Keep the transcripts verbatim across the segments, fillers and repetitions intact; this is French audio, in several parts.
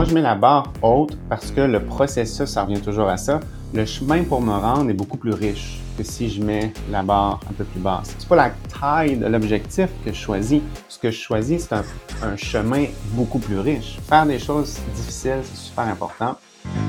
je mets la barre haute, parce que le processus, ça revient toujours à ça, le chemin pour me rendre est beaucoup plus riche que si je mets la barre un peu plus basse. C'est pas la taille de l'objectif que je choisis. Ce que je choisis, c'est un, un chemin beaucoup plus riche. Faire des choses difficiles, c'est super important.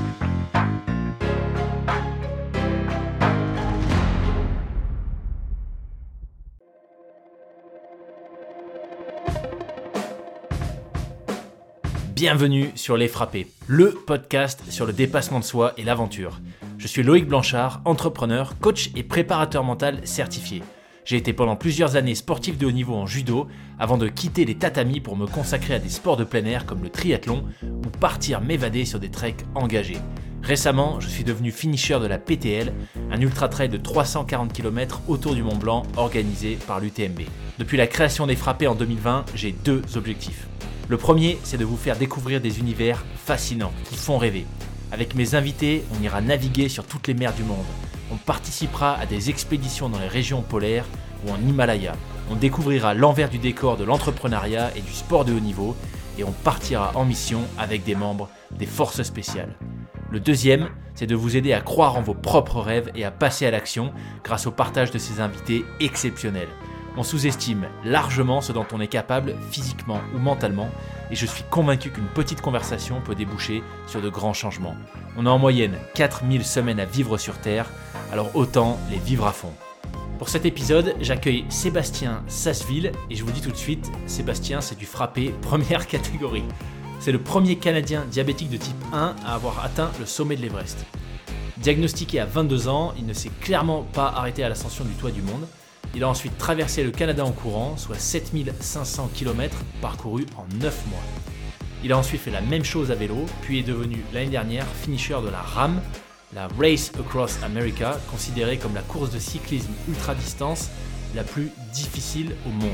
Bienvenue sur Les Frappés, le podcast sur le dépassement de soi et l'aventure. Je suis Loïc Blanchard, entrepreneur, coach et préparateur mental certifié. J'ai été pendant plusieurs années sportif de haut niveau en judo avant de quitter les tatamis pour me consacrer à des sports de plein air comme le triathlon ou partir m'évader sur des treks engagés. Récemment, je suis devenu finisher de la P T L, un ultra-trail de trois cent quarante kilomètres autour du Mont Blanc organisé par l'U T M B. Depuis la création des Frappés en deux mille vingt, j'ai deux objectifs. Le premier, c'est de vous faire découvrir des univers fascinants, qui font rêver. Avec mes invités, on ira naviguer sur toutes les mers du monde. On participera à des expéditions dans les régions polaires ou en Himalaya. On découvrira l'envers du décor de l'entrepreneuriat et du sport de haut niveau. Et on partira en mission avec des membres des forces spéciales. Le deuxième, c'est de vous aider à croire en vos propres rêves et à passer à l'action grâce au partage de ces invités exceptionnels. On sous-estime largement ce dont on est capable physiquement ou mentalement et je suis convaincu qu'une petite conversation peut déboucher sur de grands changements. On a en moyenne quatre mille semaines à vivre sur Terre, alors autant les vivre à fond. Pour cet épisode, j'accueille Sébastien Sasseville et je vous dis tout de suite, Sébastien, c'est du frappé première catégorie. C'est le premier Canadien diabétique de type un à avoir atteint le sommet de l'Everest. Diagnostiqué à vingt-deux ans, il ne s'est clairement pas arrêté à l'ascension du toit du monde. Il a ensuite traversé le Canada en courant, soit sept mille cinq cents kilomètres parcourus en neuf mois. Il a ensuite fait la même chose à vélo, puis est devenu l'année dernière finisher de la RAM, la Race Across America, considérée comme la course de cyclisme ultra-distance la plus difficile au monde.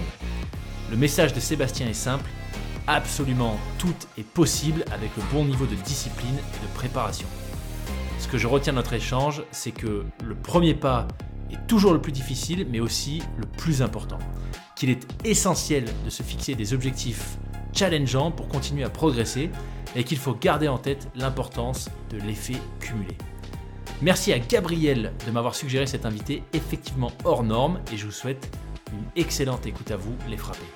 Le message de Sébastien est simple, absolument tout est possible avec le bon niveau de discipline et de préparation. Ce que je retiens de notre échange, c'est que le premier pas est toujours le plus difficile, mais aussi le plus important. Qu'il est essentiel de se fixer des objectifs challengeants pour continuer à progresser et qu'il faut garder en tête l'importance de l'effet cumulé. Merci à Gabriel de m'avoir suggéré cet invité effectivement hors norme et je vous souhaite une excellente écoute à vous, les frappés.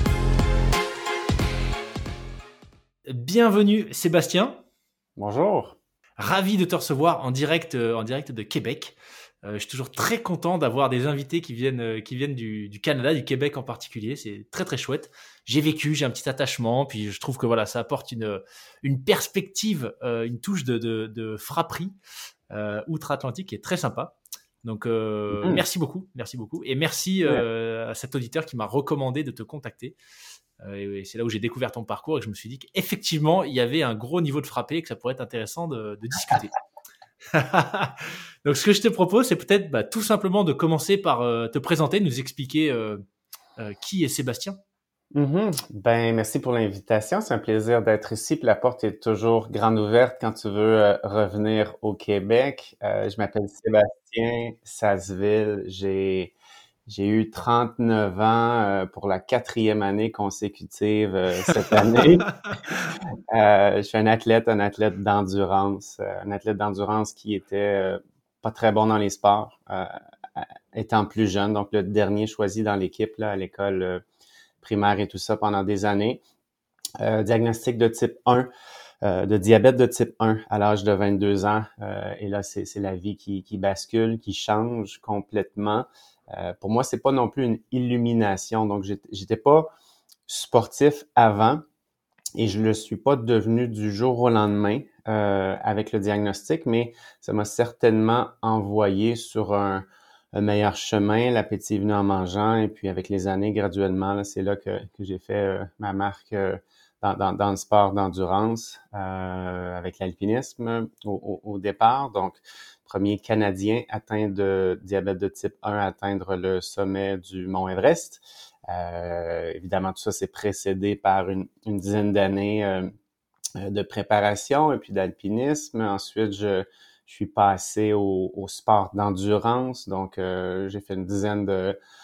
Bienvenue Sébastien. Bonjour. Ravi de te recevoir en direct, euh, en direct de Québec. Euh, je suis toujours très content d'avoir des invités qui viennent, euh, qui viennent du, du Canada, du Québec en particulier. C'est très très chouette. J'ai vécu, j'ai un petit attachement, puis je trouve que voilà, ça apporte une, une perspective, euh, une touche de, de, de frapperie euh, outre-Atlantique qui est très sympa. Donc euh, mmh. merci beaucoup, merci beaucoup, et merci euh, ouais. à cet auditeur qui m'a recommandé de te contacter. Euh, et c'est là où j'ai découvert ton parcours et que je me suis dit qu'effectivement il y avait un gros niveau de frappé et que ça pourrait être intéressant de, de discuter. Donc ce que je te propose, c'est peut-être bah, tout simplement de commencer par euh, te présenter, nous expliquer euh, euh, qui est Sébastien. Mm-hmm. Ben merci pour l'invitation, c'est un plaisir d'être ici. Puis la porte est toujours grande ouverte quand tu veux euh, revenir au Québec. Euh, je m'appelle Sébastien Sasseville, j'ai j'ai eu trente-neuf ans euh, pour la quatrième année consécutive euh, cette année. euh, je suis un athlète, un athlète d'endurance, euh, un athlète d'endurance qui était euh, pas très bon dans les sports, euh, étant plus jeune. Donc, le dernier choisi dans l'équipe là à l'école euh, primaire et tout ça pendant des années. Euh, diagnostic de type un, euh, de diabète de type un à l'âge de vingt-deux ans. Euh, et là, c'est, c'est la vie qui, qui bascule, qui change complètement. Euh, pour moi, c'est pas non plus une illumination. Donc, j'étais, j'étais pas sportif avant et je le suis pas devenu du jour au lendemain euh, avec le diagnostic, mais ça m'a certainement envoyé sur un, un meilleur chemin. L'appétit est venu en mangeant et puis avec les années, graduellement, là, c'est là que, que j'ai fait euh, ma marque euh, dans, dans, dans le sport d'endurance euh, avec l'alpinisme au, au, au départ. Donc, premier Canadien atteint de diabète de type un à atteindre le sommet du Mont Everest. Euh, évidemment, tout ça s'est précédé par une, une dizaine d'années euh, de préparation et puis d'alpinisme. Ensuite, je, je suis passé au, au sport d'endurance. Donc, euh, j'ai fait une dizaine de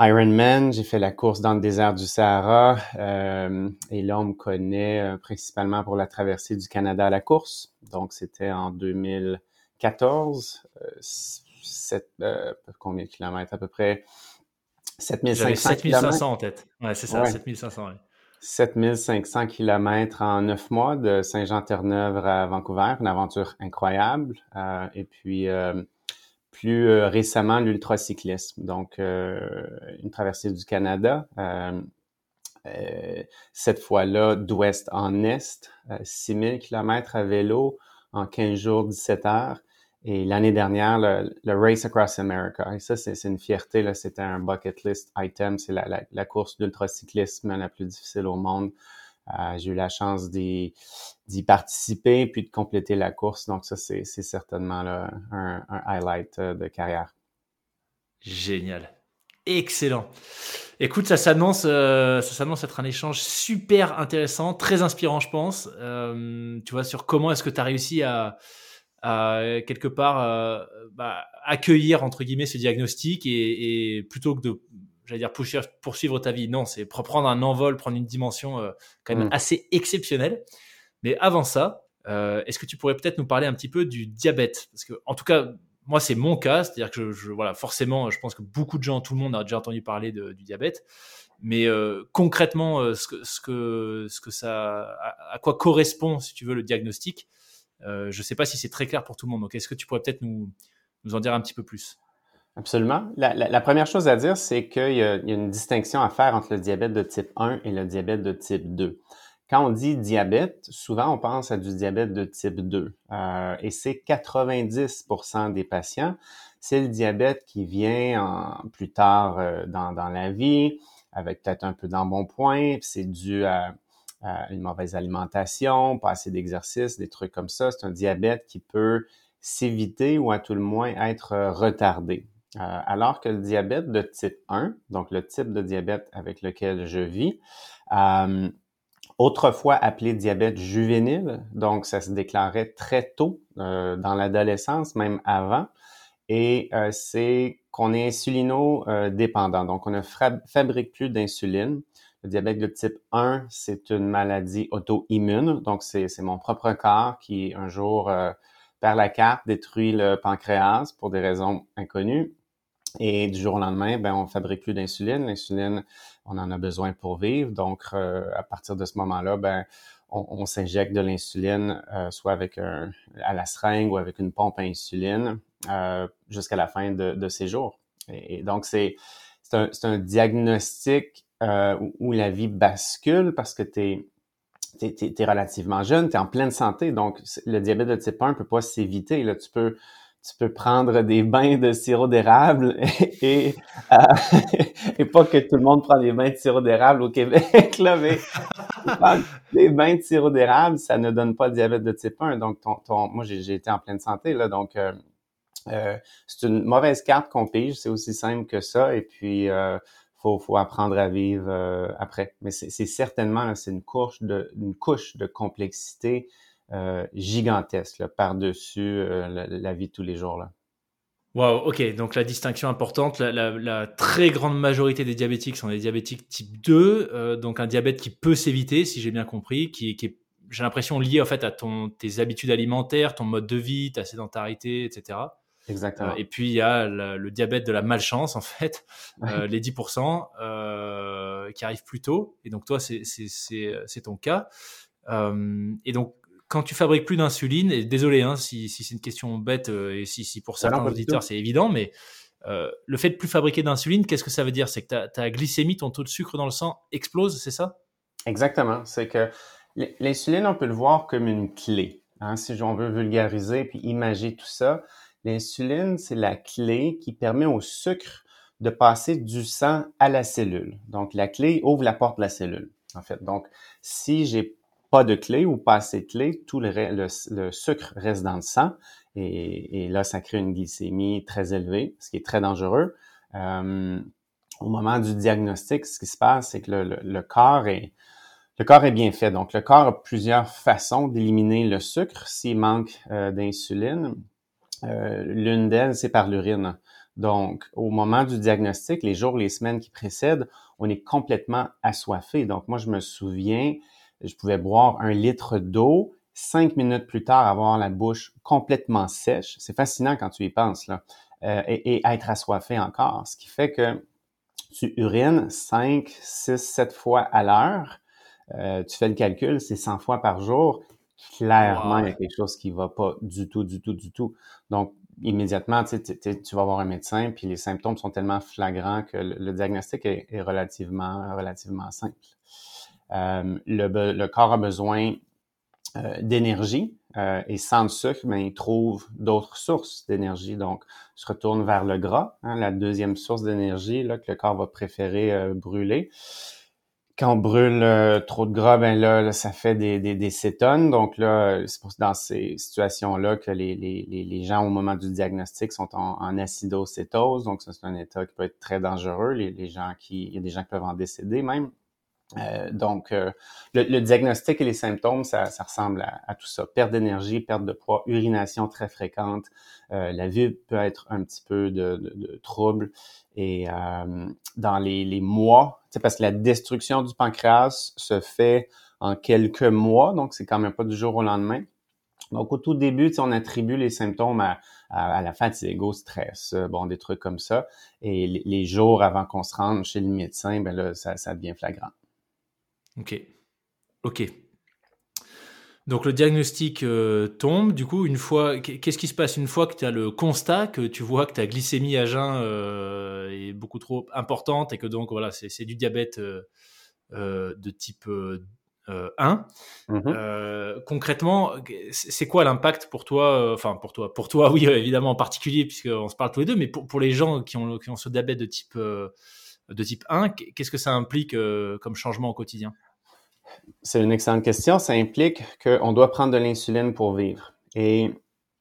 Ironman, j'ai fait la course dans le désert du Sahara euh, et là, on me connaît euh, principalement pour la traversée du Canada à la course. Donc, c'était en deux mille quatorze. Euh, sept, euh, combien de kilomètres? À peu près J'avais sept mille cinq cents sept mille cinq kilomètres. cents en tête. Ouais, c'est ça, Ouais, sept mille cinq cents. Ouais. sept mille cinq cents kilomètres en neuf mois de Saint-Jean-Terre-Neuve à Vancouver. Une aventure incroyable. Euh, et puis... Euh, plus euh, récemment l'ultracyclisme, donc euh, une traversée du Canada, euh, euh, cette fois-là d'ouest en est, euh, six mille kilomètres à vélo en quinze jours, dix-sept heures. Et l'année dernière, le, le Race Across America. Et ça, c'est, c'est une fierté, là, c'était un bucket list item. C'est la, la, la course d'ultracyclisme la plus difficile au monde. Euh, j'ai eu la chance d'y, d'y participer puis de compléter la course. Donc ça, c'est, c'est certainement là, un, un highlight euh, de carrière. Génial. Excellent. Écoute, ça s'annonce, euh, ça s'annonce être un échange super intéressant, très inspirant, je pense. Euh, tu vois, sur comment est-ce que tu as réussi à, à quelque part euh, bah, accueillir entre guillemets ce diagnostic et, et plutôt que de, j'allais dire poursuivre, poursuivre ta vie, non, c'est prendre un envol, prendre une dimension euh, quand même Mm. assez exceptionnelle. Mais avant ça, euh, est-ce que tu pourrais peut-être nous parler un petit peu du diabète? Parce que, en tout cas, moi, c'est mon cas, c'est-à-dire que je, je, voilà, forcément, je pense que beaucoup de gens, tout le monde a déjà entendu parler de, du diabète, mais euh, concrètement, euh, ce que, ce que, ce que ça, à, à quoi correspond, si tu veux, le diagnostic, euh, je ne sais pas si c'est très clair pour tout le monde. Donc, est-ce que tu pourrais peut-être nous, nous en dire un petit peu plus? Absolument. La, la, la première chose à dire, c'est qu'il y a, il y a une distinction à faire entre le diabète de type un et le diabète de type deux. Quand on dit diabète, souvent on pense à du diabète de type deux. Euh, et c'est quatre-vingt-dix pour cent des patients. C'est le diabète qui vient en, plus tard euh, dans, dans la vie, avec peut-être un peu d'embonpoint. C'est dû à, à une mauvaise alimentation, pas assez d'exercice, des trucs comme ça. C'est un diabète qui peut s'éviter ou à tout le moins être retardé. Euh, alors que le diabète de type un, donc le type de diabète avec lequel je vis, euh, autrefois appelé diabète juvénile, donc ça se déclarait très tôt euh, dans l'adolescence, même avant, et euh, c'est qu'on est insulino-dépendant, donc on ne fra- fabrique plus d'insuline. Le diabète de type un, c'est une maladie auto-immune, donc c'est, c'est mon propre corps qui un jour euh, perd la carte, détruit le pancréas pour des raisons inconnues. Et du jour au lendemain, ben on fabrique plus d'insuline. L'insuline, on en a besoin pour vivre. Donc, euh, à partir de ce moment-là, ben on, on s'injecte de l'insuline, euh, soit avec un, à la seringue ou avec une pompe à insuline, euh, jusqu'à la fin de, de ses jours. Et, et donc, c'est c'est un, c'est un diagnostic euh, où, où la vie bascule parce que t'es t'es, t'es, t'es relativement jeune, t'es en pleine santé. Donc, le diabète de type un peut pas s'éviter. Là, tu peux tu peux prendre des bains de sirop d'érable et, et, euh, et pas que tout le monde prend des bains de sirop d'érable au Québec, là, mais des bains de sirop d'érable, ça ne donne pas le diabète de type un. Donc, ton, ton, moi, j'ai, j'ai été en pleine santé, là, donc euh, euh, c'est une mauvaise carte qu'on pige, c'est aussi simple que ça, et puis euh, faut, faut apprendre à vivre euh, après. Mais c'est, c'est certainement, là, c'est une couche de, une couche de complexité Euh, gigantesque là, par-dessus euh, la, la vie de tous les jours. Là. Wow, ok, donc la distinction importante, la, la, la très grande majorité des diabétiques sont des diabétiques type deux, euh, donc un diabète qui peut s'éviter, si j'ai bien compris, qui, qui est, j'ai l'impression, lié en fait à ton, tes habitudes alimentaires, ton mode de vie, ta sédentarité, et cetera. Euh, Exactement. et puis il y a la, le diabète de la malchance, en fait, euh, les dix pour cent euh, qui arrivent plus tôt, et donc toi, c'est, c'est, c'est, c'est ton cas. Euh, et donc, quand tu fabriques plus d'insuline, et désolé hein, si, si c'est une question bête euh, et si, si pour Ben non, certains pas du auditeurs tout. c'est évident, mais euh, le fait de plus fabriquer d'insuline, qu'est-ce que ça veut dire? C'est que ta, ta glycémie, ton taux de sucre dans le sang explose, c'est ça? Exactement. C'est que l'insuline, on peut le voir comme une clé. Hein, si on veut vulgariser puis imager tout ça, l'insuline, c'est la clé qui permet au sucre de passer du sang à la cellule. Donc, la clé ouvre la porte de la cellule, en fait. Donc, si j'ai pas de clé ou pas assez de clé, tout le, le, le sucre reste dans le sang et, et là, ça crée une glycémie très élevée, ce qui est très dangereux. Euh, au moment du diagnostic, ce qui se passe, c'est que le, le, le corps est le corps est bien fait. Donc, le corps a plusieurs façons d'éliminer le sucre s'il manque euh, d'insuline. Euh, l'une d'elles, c'est par l'urine. Donc, au moment du diagnostic, les jours, les semaines qui précèdent, on est complètement assoiffé. Donc, moi, je me souviens, je pouvais boire un litre d'eau, cinq minutes plus tard, avoir la bouche complètement sèche. C'est fascinant quand tu y penses, là. Euh, et, et être assoiffé encore. Ce qui fait que tu urines cinq, six, sept fois à l'heure. Euh, tu fais le calcul, c'est cent fois par jour. Clairement, il y Wow. a quelque chose qui va pas du tout, du tout, du tout. Donc, immédiatement, tu sais, tu vas voir un médecin, puis les symptômes sont tellement flagrants que le, le diagnostic est, est relativement, relativement simple. Euh, le, le corps a besoin euh, d'énergie euh, et sans le sucre, ben, il trouve d'autres sources d'énergie. Donc, se retourne vers le gras, hein, la deuxième source d'énergie là, que le corps va préférer euh, brûler. Quand on brûle euh, trop de gras, ben là, là ça fait des, des, des cétones. Donc là, c'est pour, dans ces situations-là que les, les, les gens, au moment du diagnostic, sont en, en acidocétose. Donc ça, c'est un état qui peut être très dangereux. Les, les gens qui, il y a des gens qui peuvent en décéder même. Euh, donc, euh, le, le diagnostic et les symptômes, ça, ça ressemble à, à tout ça. Perte d'énergie, perte de poids, urination très fréquente. Euh, la vue peut être un petit peu de, de, de trouble. Et euh, dans les, les mois, parce que la destruction du pancréas se fait en quelques mois, donc c'est quand même pas du jour au lendemain. Donc, au tout début, on attribue les symptômes à, à, à la fatigue, au stress, bon, des trucs comme ça. Et les, les jours avant qu'on se rende chez le médecin, ben là, ça, ça devient flagrant. Ok, ok. Donc le diagnostic euh, tombe, du coup, une fois, qu'est-ce qui se passe une fois que tu as le constat, que tu vois que ta glycémie à jeun euh, est beaucoup trop importante et que donc voilà, c'est, c'est du diabète euh, euh, de type euh, euh, un. Mm-hmm. Euh, concrètement, c'est quoi l'impact pour toi, euh, enfin pour toi, pour toi, oui, évidemment en particulier, puisqu'on se parle tous les deux, mais pour, pour les gens qui ont, qui ont ce diabète de type, euh, de type un, qu'est-ce que ça implique euh, comme changement au quotidien? C'est une excellente question. Ça implique qu'on doit prendre de l'insuline pour vivre. Et,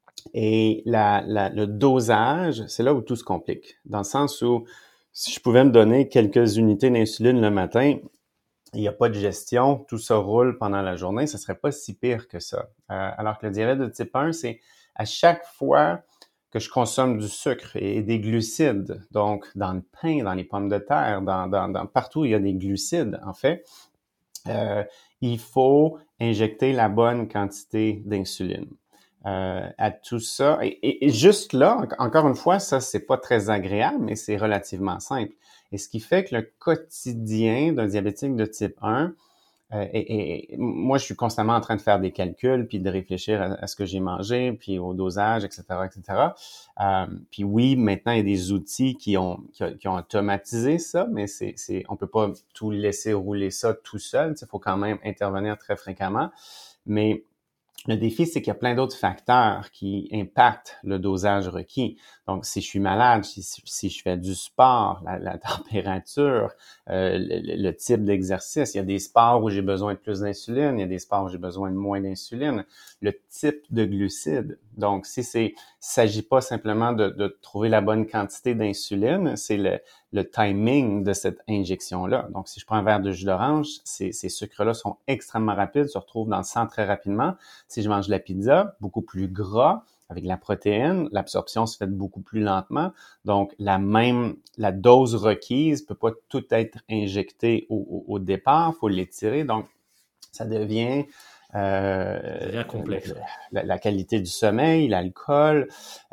et la, la, le dosage, c'est là où tout se complique. Dans le sens où, si je pouvais me donner quelques unités d'insuline le matin, il n'y a pas de gestion, tout ça roule pendant la journée, ce serait pas si pire que ça. Euh, alors que le diabète de type un, c'est à chaque fois que je consomme du sucre et des glucides, donc dans le pain, dans les pommes de terre, dans, dans, dans partout où il y a des glucides, en fait, euh, il faut injecter la bonne quantité d'insuline. Euh, à tout ça, et, et, et juste là, encore une fois, ça, c'est pas très agréable, mais c'est relativement simple. Et ce qui fait que le quotidien d'un diabétique de type un, euh, et, et, moi, je suis constamment en train de faire des calculs, puis de réfléchir à, à ce que j'ai mangé, puis au dosage, et cetera, et cetera. Euh, puis oui, maintenant, il y a des outils qui ont qui, qui ont automatisé ça, mais c'est, c'est, on peut pas tout laisser rouler ça tout seul. Il faut quand même intervenir très fréquemment. Mais le défi, c'est qu'il y a plein d'autres facteurs qui impactent le dosage requis. Donc, si je suis malade, si, si je fais du sport, la, la température, euh, le, le type d'exercice. Il y a des sports où j'ai besoin de plus d'insuline, il y a des sports où j'ai besoin de moins d'insuline. Le type de glucides. Donc, si c'est, s'agit pas simplement de, de trouver la bonne quantité d'insuline, c'est le, le timing de cette injection-là. Donc, si je prends un verre de jus d'orange, ces, ces sucres-là sont extrêmement rapides, se retrouvent dans le sang très rapidement. Si je mange de la pizza, beaucoup plus gras, avec la protéine, l'absorption se fait beaucoup plus lentement. Donc, la même, la dose requise peut pas tout être injectée au, au, au départ, faut l'étirer. Donc, ça devient euh, Ça devient complexe. la, la qualité du sommeil, l'alcool,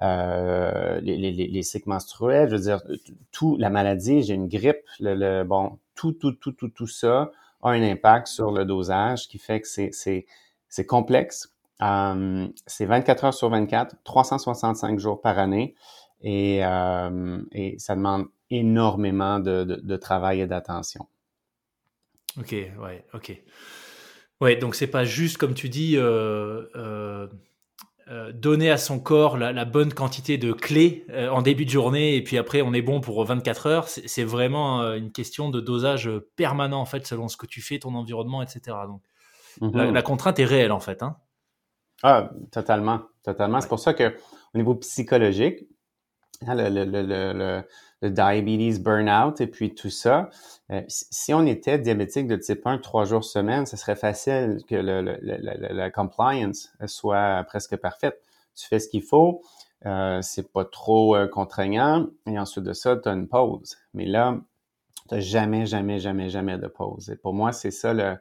euh, les, les, les cycles menstruels, je veux dire, tout, la maladie, j'ai une grippe, le, le bon, tout, tout, tout, tout, tout ça a un impact sur le dosage qui fait que c'est, c'est, c'est complexe. Um, c'est vingt-quatre heures sur vingt-quatre, trois cent soixante-cinq jours par année et, euh, et ça demande énormément de, de, de travail et d'attention. Ok, ouais, ok. Ouais, donc c'est pas juste comme tu dis euh, euh, euh, donner à son corps la, la bonne quantité de clés euh, en début de journée et puis après on est bon pour vingt-quatre heures. C'est, c'est vraiment euh, une question de dosage permanent en fait selon ce que tu fais, ton environnement, et cetera. Donc la, la Mm-hmm. contrainte est réelle en fait, hein. Ah, totalement, totalement. C'est Ouais. pour ça que au niveau psychologique, hein, le, le, le, le, le diabetes burnout et puis tout ça, euh, si on était diabétique de type un trois jours semaine, ce serait facile que le, le, le, le, la compliance soit presque parfaite. Tu fais ce qu'il faut, Euh, c'est pas trop euh, contraignant. Et ensuite de ça, tu as une pause. Mais là, tu n'as jamais, jamais, jamais, jamais de pause. Et pour moi, c'est ça le,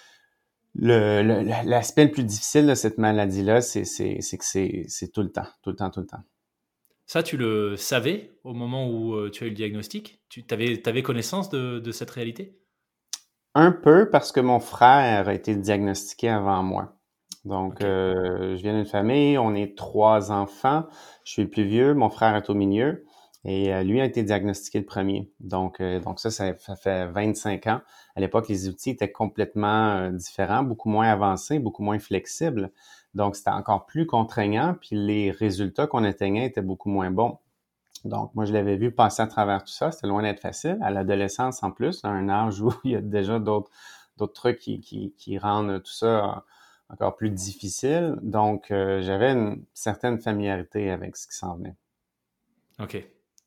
le, le- l'aspect le plus difficile de cette maladie-là, c'est, c'est, c'est que c'est, c'est tout le temps, tout le temps, tout le temps. Ça, tu le savais au moment où euh, tu as eu le diagnostic? Tu avais, t'avais connaissance de, de cette réalité? Un peu parce que mon frère a été diagnostiqué avant moi. Donc, Ok. euh, je viens d'une famille, on est trois enfants. Je suis le plus vieux, mon frère est au milieu et euh, lui a été diagnostiqué le premier. Donc, euh, donc ça, ça, ça fait vingt-cinq ans. À l'époque, les outils étaient complètement euh, différents, beaucoup moins avancés, beaucoup moins flexibles. Donc, c'était encore plus contraignant, puis les résultats qu'on atteignait étaient beaucoup moins bons. Donc, moi, je l'avais vu passer à travers tout ça. C'était loin d'être facile. À l'adolescence, en plus, à un âge où il y a déjà d'autres d'autres trucs qui, qui, qui rendent tout ça encore plus difficile. Donc, euh, j'avais une certaine familiarité avec ce qui s'en venait. Ok.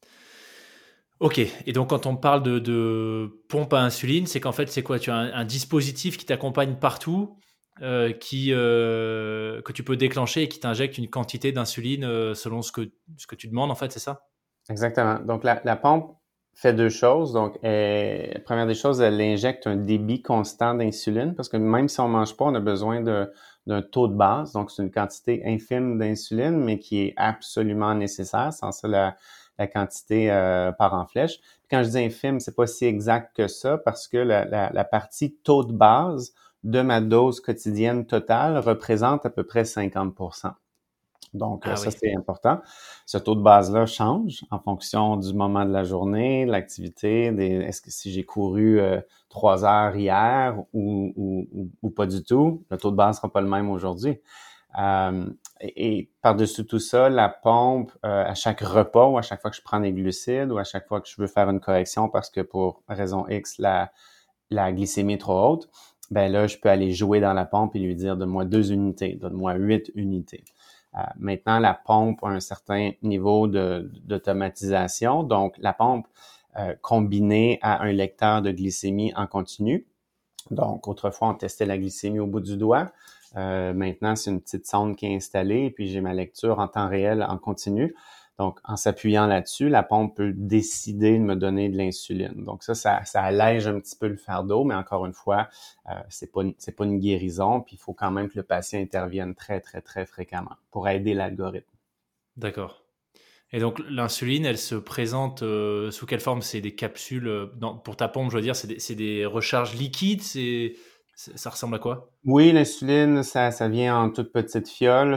Ok. Et donc, quand on parle de, de pompe à insuline, c'est qu'en fait, c'est quoi? Tu as un, un dispositif qui t'accompagne partout, euh, qui, euh, que tu peux déclencher et qui t'injecte une quantité d'insuline euh, selon ce que, ce que tu demandes, en fait, c'est ça? Exactement. Donc, la, la pompe fait deux choses. Donc, elle- la première des choses, elle injecte un débit constant d'insuline parce que même si on mange pas, on a besoin de, d'un taux de base. Donc, c'est une quantité infime d'insuline, mais qui est absolument nécessaire. Sans ça, la, la quantité euh, part en flèche. Puis quand je dis infime, c'est pas si exact que ça parce que la, la, la partie taux de base de ma dose quotidienne totale représente à peu près cinquante pour cent. Donc, euh, Ah ça, oui. c'est important. Ce taux de base-là change en fonction du moment de la journée, de l'activité, des, est-ce que si j'ai couru euh, trois heures hier ou, ou, ou, ou pas du tout, le taux de base sera pas le même aujourd'hui. Euh, et, et par-dessus tout ça, la pompe, euh, à chaque repas ou à chaque fois que je prends des glucides ou à chaque fois que je veux faire une correction parce que pour raison X, la, la glycémie est trop haute, ben là, je peux aller jouer dans la pompe et lui dire donne-moi deux unités, donne-moi huit unités. Euh, maintenant, la pompe a un certain niveau de, d'automatisation. Donc, la pompe euh, combinée à un lecteur de glycémie en continu. Donc, autrefois, on testait la glycémie au bout du doigt. Euh, maintenant, c'est une petite sonde qui est installée et puis j'ai ma lecture en temps réel en continu. Donc, en s'appuyant là-dessus, la pompe peut décider de me donner de l'insuline. Donc ça, ça, ça allège un petit peu le fardeau, mais encore une fois, euh, c'est pas une, c'est pas une guérison. Puis il faut quand même que le patient intervienne très, très, très fréquemment pour aider l'algorithme. D'accord. Et donc, l'insuline, elle se présente euh, sous quelle forme? C'est des capsules euh, dans- pour ta pompe, je veux dire, c'est des, c'est des recharges liquides, c'est, c'est- ça ressemble à quoi? Oui, l'insuline, ça, ça vient en toute petite fiole.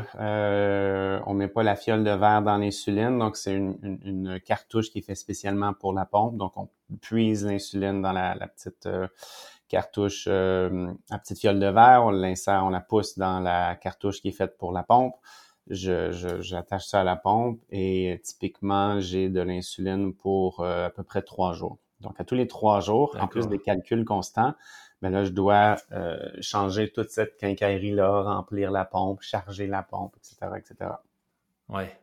Euh, on met pas la fiole de verre dans l'insuline, donc c'est une, une, une cartouche qui est faite spécialement pour la pompe. Donc, on puise l'insuline dans la, la petite euh, cartouche, euh, la petite fiole de verre, on l'insère, on la pousse dans la cartouche qui est faite pour la pompe. Je, je, j'attache ça à la pompe et typiquement, j'ai de l'insuline pour euh, à peu près trois jours. Donc, à tous les trois jours, en plus D'accord. des calculs constants, ben là, je dois euh, changer toute cette quincaillerie-là, remplir la pompe, charger la pompe, et cetera, et cetera. Ouais.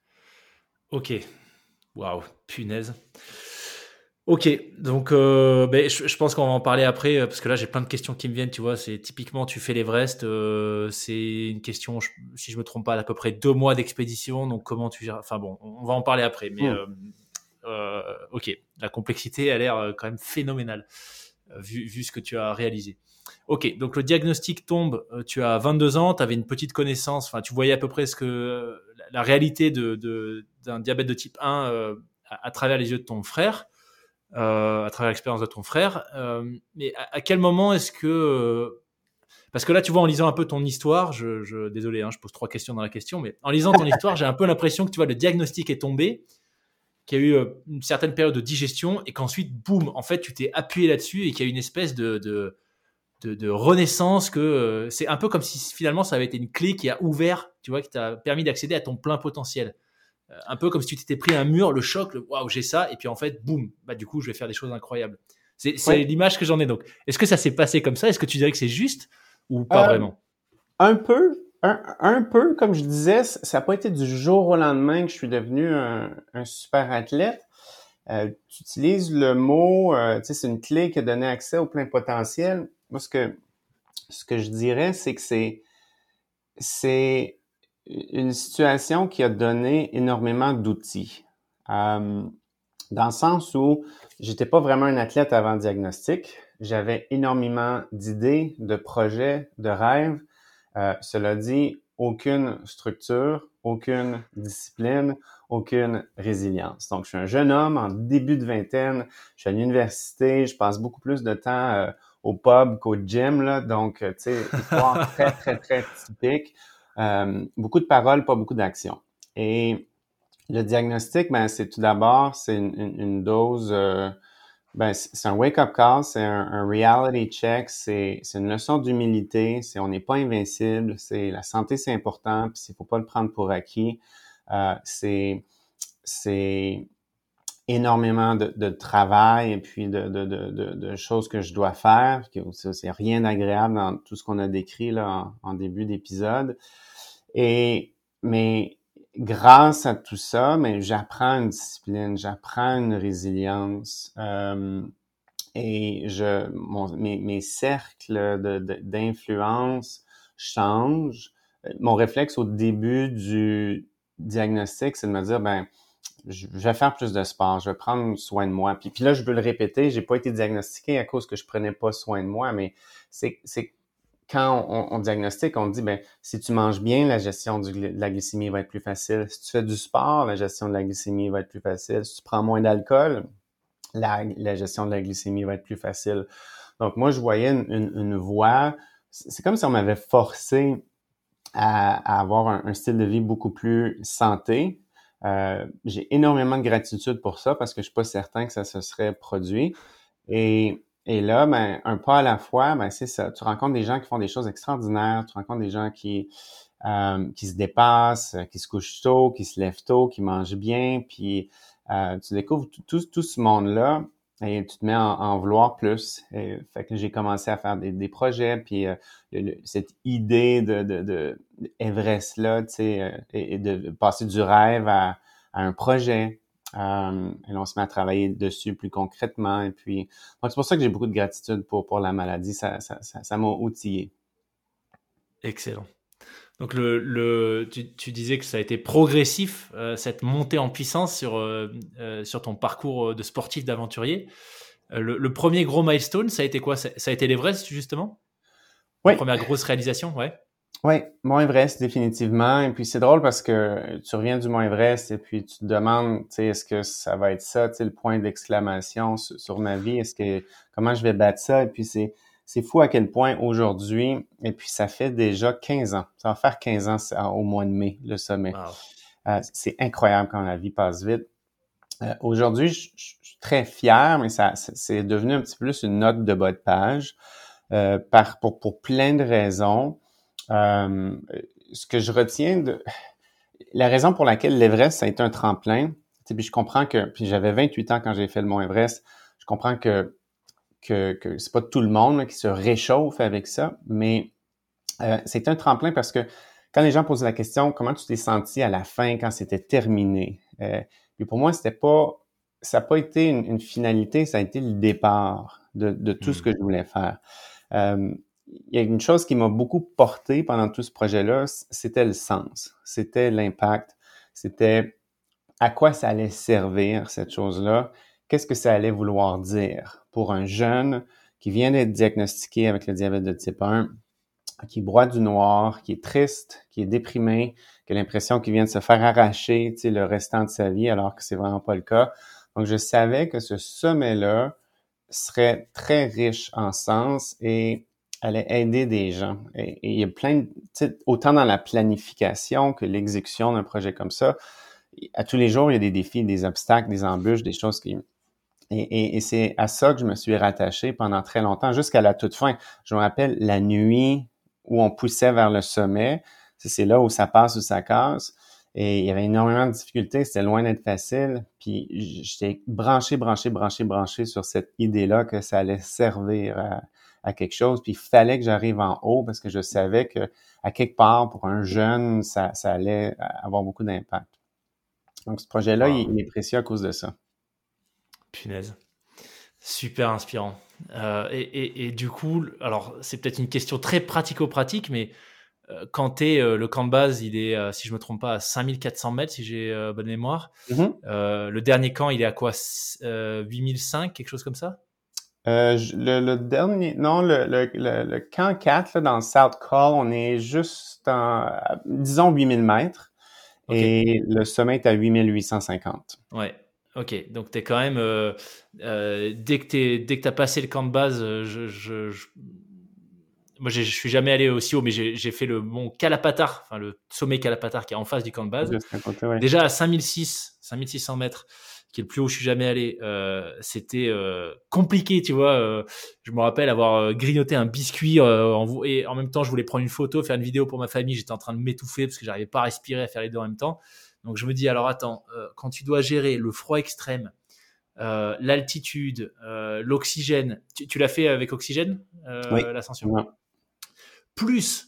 Ok. Waouh, punaise. Ok, donc euh, ben, je, je pense qu'on va en parler après euh, parce que là j'ai plein de questions qui me viennent. Tu vois, c'est typiquement tu fais l'Everest, euh, c'est une question, je- si je me trompe pas, d'à peu près deux mois d'expédition. Donc comment tu gères? Enfin bon, on va en parler après. Mais Hmm. euh, euh, ok, la complexité a l'air euh, quand même phénoménale euh, vu, vu ce que tu as réalisé. Ok, donc le diagnostic tombe. euh, Tu as vingt-deux ans, tu avais une petite connaissance. Enfin, tu voyais à peu près ce que euh, la, la réalité de, de- d'un diabète de type un euh, à, à travers les yeux de ton frère euh, à travers l'expérience de ton frère. Euh, mais à, à quel moment est-ce que... euh, parce que là, tu vois, en lisant un peu ton histoire, je, je désolé, hein, je pose trois questions dans la question, mais en lisant ton histoire, j'ai un peu l'impression que tu vois, le diagnostic est tombé, qu'il y a eu euh, une certaine période de digestion et qu'ensuite, boum, en fait, tu t'es appuyé là-dessus et qu'il y a eu une espèce de, de, de, de renaissance, que euh, c'est un peu comme si finalement ça avait été une clé qui a ouvert, tu vois, qui t'a permis d'accéder à ton plein potentiel. Euh, un peu comme si tu t'étais pris un mur, le choc, le waouh, j'ai ça, et puis en fait, boum, bah du coup, je vais faire des choses incroyables. C'est, c'est Oui, l'image que j'en ai donc. Est-ce que ça s'est passé comme ça? Est-ce que tu dirais que c'est juste ou pas euh, vraiment? un peu, un, un peu, comme je disais, ça n'a pas été du jour au lendemain que je suis devenu un, un super athlète. Euh, tu utilises le mot, euh, tu sais, c'est une clé qui a donné accès au plein potentiel. Moi, ce que, ce que je dirais, c'est que c'est, c'est une situation qui a donné énormément d'outils. Euh, dans le sens où j'étais pas vraiment un athlète avant le diagnostic. J'avais énormément d'idées, de projets, de rêves. Euh, cela dit, aucune structure, aucune discipline, aucune résilience. Donc, je suis un jeune homme en début de vingtaine, je suis à l'université, je passe beaucoup plus de temps euh, au pub qu'au gym, là. Donc, euh, tu sais, histoire très, très, très typique. Euh, beaucoup de paroles, pas beaucoup d'action. Et le diagnostic, ben, c'est tout d'abord, c'est une, une, une dose, euh, ben, c'est un wake-up call, c'est un, un reality check, c'est, c'est une leçon d'humilité, c'est on n'est pas invincible, c'est la santé, c'est important, puis il faut pas le prendre pour acquis. Euh, c'est, c'est énormément de, de travail et puis de, de, de, de, de choses que je dois faire. C'est, c'est rien d'agréable dans tout ce qu'on a décrit là en, en début d'épisode. Et mais grâce à tout ça, mais j'apprends une discipline, j'apprends une résilience. Euh, et je mon, mes, mes cercles de, de, d'influence changent. Mon réflexe au début du diagnostic, c'est de me dire, ben, je vais faire plus de sport, je vais prendre soin de moi. Puis, puis là, je veux le répéter, j'ai pas été diagnostiqué à cause que je prenais pas soin de moi, mais c'est, c'est quand on, on diagnostique, on dit, ben, si tu manges bien, la gestion du, de la glycémie va être plus facile. Si tu fais du sport, la gestion de la glycémie va être plus facile. Si tu prends moins d'alcool, la, la gestion de la glycémie va être plus facile. Donc, moi, je voyais une, une, une voie. C'est comme si on m'avait forcé à, à avoir un, un style de vie beaucoup plus santé. Euh, j'ai énormément de gratitude pour ça parce que je suis pas certain que ça se serait produit. Et, et là, ben, un pas à la fois, ben, c'est ça. Tu rencontres des gens qui font des choses extraordinaires. Tu rencontres des gens qui, euh, qui se dépassent, qui se couchent tôt, qui se lèvent tôt, qui mangent bien. Puis, euh, tu découvres tout, tout, tout ce monde-là et tu te mets en, en vouloir plus. Et, fait que j'ai commencé à faire des, des projets. Puis, euh, le, le, cette idée de, de, de Everest-là, tu sais, euh, et, et de passer du rêve à, à un projet. Euh, et là, on se met à travailler dessus plus concrètement. Et puis, donc c'est pour ça que j'ai beaucoup de gratitude pour, pour la maladie. Ça, ça, ça, ça m'a outillé. Excellent. Donc, le, le, tu, tu disais que ça a été progressif, euh, cette montée en puissance sur, euh, euh, sur ton parcours de sportif, d'aventurier. Euh, le, le premier gros milestone, ça a été quoi? Ça, ça a été l'Everest, justement? La Oui, première grosse réalisation, ouais. oui, Mont Everest, définitivement. Et puis, c'est drôle parce que tu reviens du Mont Everest et puis tu te demandes, tu sais, est-ce que ça va être ça, tu sais, le point d'exclamation sur, sur ma vie? Est-ce que, comment je vais battre ça? Et puis, c'est, c'est fou à quel point aujourd'hui, et puis ça fait déjà quinze ans. Ça va faire quinze ans c'est au mois de mai, le sommet. Wow. Euh, c'est incroyable quand la vie passe vite. Euh, aujourd'hui, je, je suis très fier, mais ça, c'est devenu un petit peu plus une note de bas de page, euh, par, pour, pour plein de raisons. Euh, ce que je retiens de... La raison pour laquelle l'Everest, ça a été un tremplin, puis je comprends que... Puis j'avais vingt-huit ans quand j'ai fait le Mont Everest. Je comprends que, que, que c'est pas tout le monde là, qui se réchauffe avec ça, mais euh, c'est un tremplin parce que quand les gens posent la question, comment tu t'es senti à la fin, quand c'était terminé? Euh, puis pour moi, c'était pas... Ça n'a pas été une, une finalité, ça a été le départ de, de tout mmh. ce que je voulais faire. Euh, il y a une chose qui m'a beaucoup porté pendant tout ce projet-là, c'était le sens, c'était l'impact, c'était à quoi ça allait servir, cette chose-là, qu'est-ce que ça allait vouloir dire pour un jeune qui vient d'être diagnostiqué avec le diabète de type un, qui broie du noir, qui est triste, qui est déprimé, qui a l'impression qu'il vient de se faire arracher, tu sais, le restant de sa vie, alors que c'est vraiment pas le cas. Donc, je savais que ce sommet-là serait très riche en sens et allait aider des gens. Et, et il y a plein de, autant dans la planification que l'exécution d'un projet comme ça, à tous les jours, il y a des défis, des obstacles, des embûches, des choses qui... Et, et, et c'est à ça que je me suis rattaché pendant très longtemps, jusqu'à la toute fin. Je me rappelle la nuit où on poussait vers le sommet, c'est là où ça passe ou ça casse. Et il y avait énormément de difficultés, c'était loin d'être facile. Puis j'étais branché, branché, branché, branché sur cette idée-là que ça allait servir à, à quelque chose. Puis il fallait que j'arrive en haut parce que je savais que à quelque part, pour un jeune, ça, ça allait avoir beaucoup d'impact. Donc ce projet-là, wow. il, il est précieux à cause de ça. Punaise. Super inspirant. Euh, et, et, et du coup, alors c'est peut-être une question très pratico-pratique, mais euh, quand t'es, euh, le camp de base, il est, euh, si je me trompe pas, à cinq mille quatre cents mètres, si j'ai euh, bonne mémoire. Mhm. Euh, le dernier camp, il est à quoi? euh, huit mille cinq, quelque chose comme ça? Euh, je- le, le dernier, non, le, le, le, le camp quatre, là, dans le South Col, on est juste en, disons, huit mille mètres Ok, et le sommet est à huit mille huit cent cinquante. ouais. Ok, donc t'es quand même, euh, euh, dès que t'es, dès que t'as passé le camp de base, euh, je, je, je- moi j'ai- je suis jamais allé aussi haut, mais j'ai j'ai fait le mont Kalapatar, enfin le sommet Kalapatar qui est en face du camp de base. Juste à côté, ouais. Déjà à cinq mille six, cinq mille six cents mètres, qui est le plus haut où je suis jamais allé, euh, c'était euh, compliqué, tu vois. Euh, je me rappelle avoir euh, grignoté un biscuit euh, en, vou- et en même temps je voulais prendre une photo, faire une vidéo pour ma famille. J'étais en train de m'étouffer parce que j'arrivais pas à respirer, à faire les deux en même temps. Donc je me dis alors attends, euh, quand tu dois gérer le froid extrême, euh, l'altitude, euh, l'oxygène, tu, tu l'as fait avec oxygène, Oui. euh, l'ascension, Ouais. plus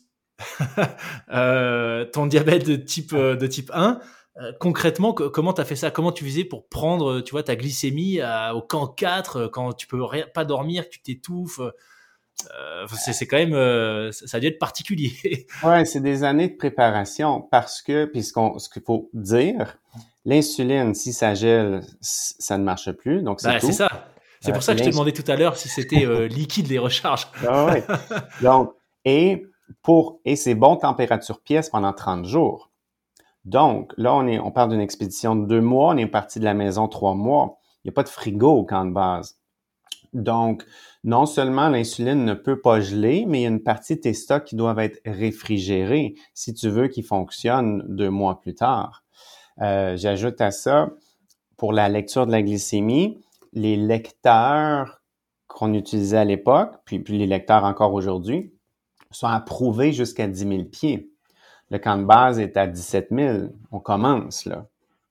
euh, ton diabète de type, euh, de type un, euh, concrètement, co- comment tu as fait ça? Comment tu faisais pour prendre, tu vois, ta glycémie à- au camp quatre, euh, quand tu peux rien, pas dormir, que tu t'étouffes? Euh, c'est, c'est quand même, euh, ça, ça a dû être particulier. Ouais, c'est des années de préparation parce que, puis ce qu'on, ce qu'il faut dire, l'insuline, si ça gèle, c- ça ne marche plus, donc c'est Bah, c'est tout. ça. C'est Euh, pour ça que je te demandais tout à l'heure si c'était euh, liquide les recharges. Ah ouais. Donc, et pour, et c'est bon température pièce pendant trente jours. Donc, là, on est, on parle d'une expédition de deux mois, on est parti de la maison trois mois. Il n'y a pas de frigo au camp de base. Donc, non seulement l'insuline ne peut pas geler, mais il y a une partie de tes stocks qui doivent être réfrigérés si tu veux qu'ils fonctionnent deux mois plus tard. Euh, j'ajoute à ça, pour la lecture de la glycémie, les lecteurs qu'on utilisait à l'époque, puis, puis les lecteurs encore aujourd'hui, sont approuvés jusqu'à dix mille pieds. Le camp de base est à dix-sept mille. On commence, là.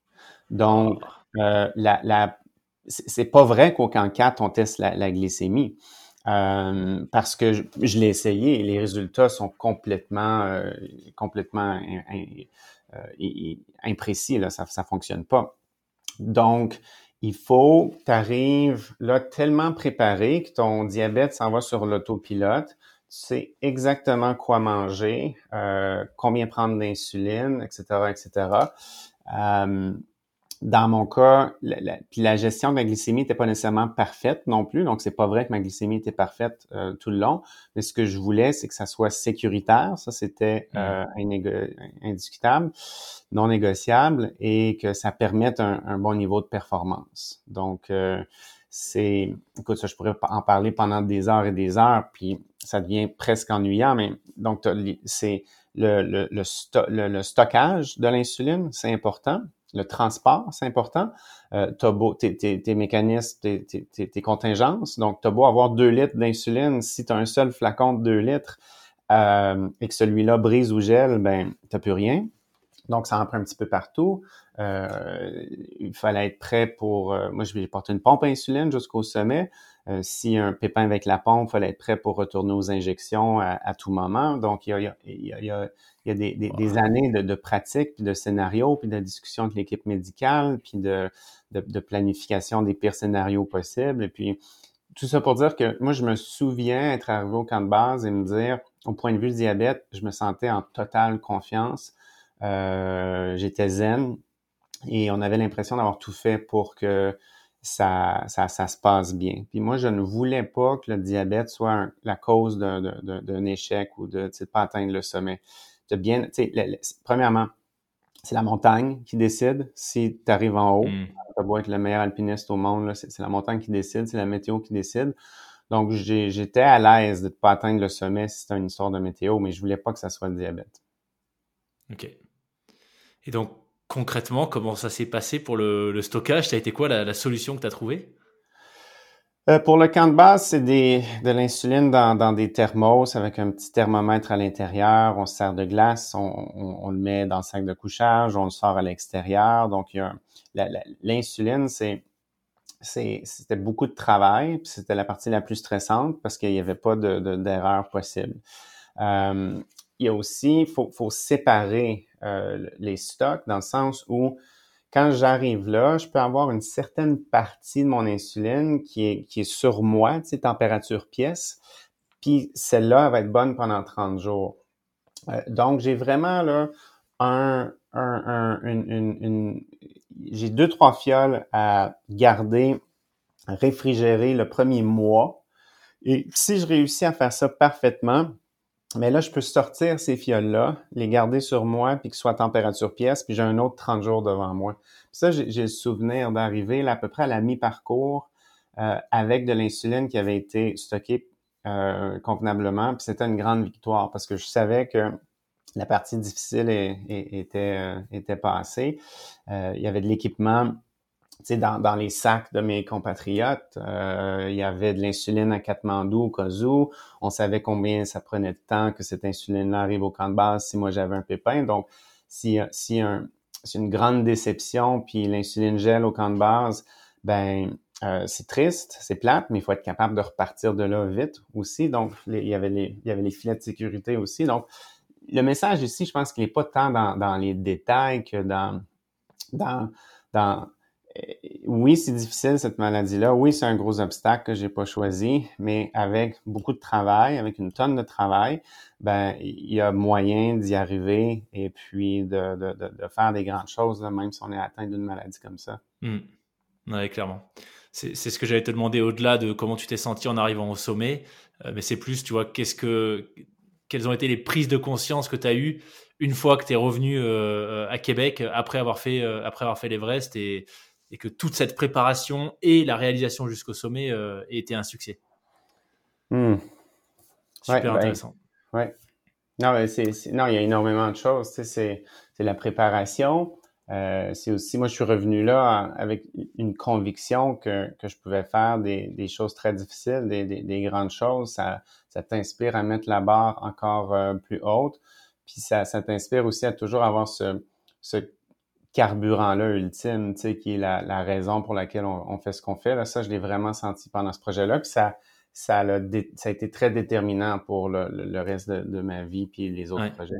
Donc, Oh. euh, la, la, c'est c'est pas vrai qu'au camp quatre, on teste la, la glycémie. Euh, parce que je, je l'ai essayé et les résultats sont complètement, euh, complètement in- in- euh, imprécis, là, ça, ça fonctionne pas. Donc, il faut que tu arrives là tellement préparé que ton diabète s'en va sur l'autopilote. Tu sais exactement quoi manger, euh, combien prendre d'insuline, et cetera, et cetera. Euh, dans mon cas, la, la, puis la gestion de ma glycémie n'était pas nécessairement parfaite non plus, donc c'est pas vrai que ma glycémie était parfaite euh, tout le long, mais ce que je voulais, c'est que ça soit sécuritaire, ça c'était euh, inégo- indiscutable, non négociable, et que ça permette un, un bon niveau de performance. Donc, euh, c'est, écoute, ça, je pourrais en parler pendant des heures et des heures, puis ça devient presque ennuyant, mais donc c'est le, le, le, sto- le, le stockage de l'insuline, c'est important. Le transport, c'est important. Euh, t'as beau, tes, tes, tes mécanismes, tes, tes, tes contingences. Donc, t'as beau avoir deux litres d'insuline, si tu as un seul flacon de deux litres euh, et que celui-là brise ou gèle, ben, t'as plus rien. Donc, ça en prend un petit peu partout. Euh, il fallait être prêt pour... Euh, moi, je vais porter une pompe à insuline jusqu'au sommet. Euh, S'il y a un pépin avec la pompe, il fallait être prêt pour retourner aux injections à, à tout moment. Donc, il y a, il y a, il y a, il y a des, des, des années de, de pratique, puis de scénarios, puis de discussion avec l'équipe médicale, puis de, de, de planification des pires scénarios possibles. Et puis, tout ça pour dire que moi, je me souviens être arrivé au camp de base et me dire, au point de vue du diabète, je me sentais en totale confiance. Euh, j'étais zen et on avait l'impression d'avoir tout fait pour que ça, ça, ça se passe bien. Puis moi, je ne voulais pas que le diabète soit un- la cause d'un, d'un, d'un échec ou de ne pas atteindre le sommet. De bien, tu sais, le- le- premièrement, c'est la montagne qui décide si tu arrives en haut. Hmm. Tu beau être le meilleur alpiniste au monde, là, c'est, c'est la montagne qui décide, c'est la météo qui décide. Donc, j'ai, j'étais à l'aise de ne pas atteindre le sommet si c'était une histoire de météo, mais je voulais pas que ça soit le diabète. Ok. Et donc, concrètement, comment ça s'est passé pour le, le stockage? Ça a été quoi la, la solution que tu as trouvée? Euh, pour le camp de base, c'est des, de l'insuline dans, dans des thermos avec un petit thermomètre à l'intérieur. On se sert de glace, on, on, on le met dans le sac de couchage, on le sort à l'extérieur. Donc, il y a un- la- la- l'insuline, c'est, c'est, c'était beaucoup de travail, puis c'était la partie la plus stressante parce qu'il n'y avait pas de, de, d'erreur possible. Euh, il y a aussi, il faut, faut séparer euh, les stocks dans le sens où quand j'arrive là, je peux avoir une certaine partie de mon insuline qui est, qui est sur moi, tu sais, température pièce, puis celle-là, elle va être bonne pendant trente jours. Euh, donc, j'ai vraiment là un, un, un une, une, une, j'ai deux, trois fioles à garder réfrigérées le premier mois. Et si je réussis à faire ça parfaitement, mais là, je peux sortir ces fioles-là, les garder sur moi, puis qu'ils soient à température pièce, puis j'ai un autre trente jours devant moi. Puis ça, j'ai, j'ai le souvenir d'arriver là, à peu près à la mi-parcours euh, avec de l'insuline qui avait été stockée euh, convenablement, puis c'était une grande victoire parce que je savais que la partie difficile est, est, était, euh, était passée. Euh, il y avait de l'équipement tu sais, dans, dans les sacs de mes compatriotes, euh, il y avait de l'insuline à Katmandou au cas où. On savait combien ça prenait de temps que cette insuline-là arrive au camp de base si moi j'avais un pépin. Donc, si, si un, c'est une grande déception puis l'insuline gèle au camp de base, ben euh, c'est triste, c'est plate, mais il faut être capable de repartir de là vite aussi. Donc, les, il y avait les, il y avait les filets de sécurité aussi. Donc, le message ici, je pense qu'il n'est pas tant dans, dans les détails que dans, dans, dans oui, c'est difficile cette maladie-là. Oui, c'est un gros obstacle que j'ai pas choisi, mais avec beaucoup de travail, avec une tonne de travail, ben il y a moyen d'y arriver et puis de, de, de, de faire des grandes choses, là, même si on est atteint d'une maladie comme ça. Mmh. Ouais, clairement. C'est, c'est ce que j'allais te demander au-delà de comment tu t'es senti en arrivant au sommet, euh, mais c'est plus, tu vois, qu'est-ce que, quelles ont été les prises de conscience que tu as eues une fois que tu es revenu euh, à Québec après avoir fait, euh, après avoir fait l'Everest et, et que toute cette préparation et la réalisation jusqu'au sommet euh, aient été un succès. Hmm. Ouais, Super ben, intéressant. ouais. Non, mais c'est, c'est- non, il y a énormément de choses. Tu sais, c'est, c'est la préparation. Euh, c'est aussi, moi, je suis revenu là en- avec une conviction que, que je pouvais faire des, des choses très difficiles, des, des, des grandes choses. Ça, ça t'inspire à mettre la barre encore euh, plus haute. Puis ça, ça t'inspire aussi à toujours avoir ce, ce carburant-là ultime, tu sais, qui est la, la raison pour laquelle on, on fait ce qu'on fait. Là, ça, je l'ai vraiment senti pendant ce projet-là. Puis ça, ça, a, dé- ça a été très déterminant pour le, le, le reste de, de ma vie puis les autres Ouais. projets.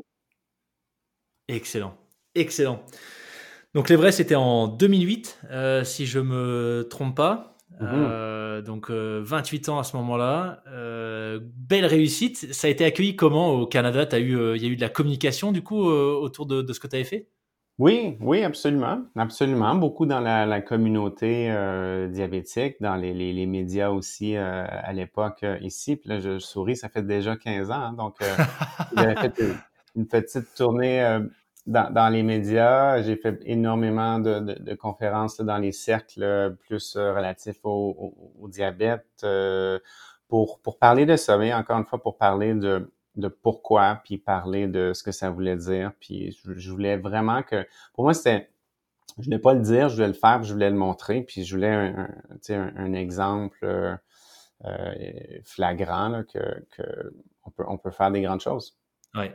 Excellent. Excellent. Donc l'Everest c'était en deux mille huit, euh, si je me trompe pas. Mhm. Euh, donc euh, vingt-huit ans à ce moment-là. Euh, belle réussite. Ça a été accueilli comment au Canada? T'as eu, euh, il y a eu de la communication du coup euh, autour de, de ce que tu avais fait? Oui, oui, absolument, absolument. Beaucoup dans la, la communauté euh, diabétique, dans les, les, les médias aussi euh, à l'époque euh, ici. Puis là, je souris, ça fait déjà quinze ans, hein, donc euh, j'avais fait une, une petite tournée euh, dans, dans les médias. J'ai fait énormément de, de, de conférences là, dans les cercles euh, plus euh, relatifs au, au, au diabète euh, pour, pour parler de ça, mais encore une fois, pour parler de, de pourquoi, puis parler de ce que ça voulait dire. Puis je, je voulais vraiment que... Pour moi, c'était... Je voulais pas le dire, je voulais le faire, puis je voulais le montrer, puis je voulais un, un, tu sais, un, un exemple euh, euh, flagrant là, que, que on peut, on peut faire des grandes choses. Ouais.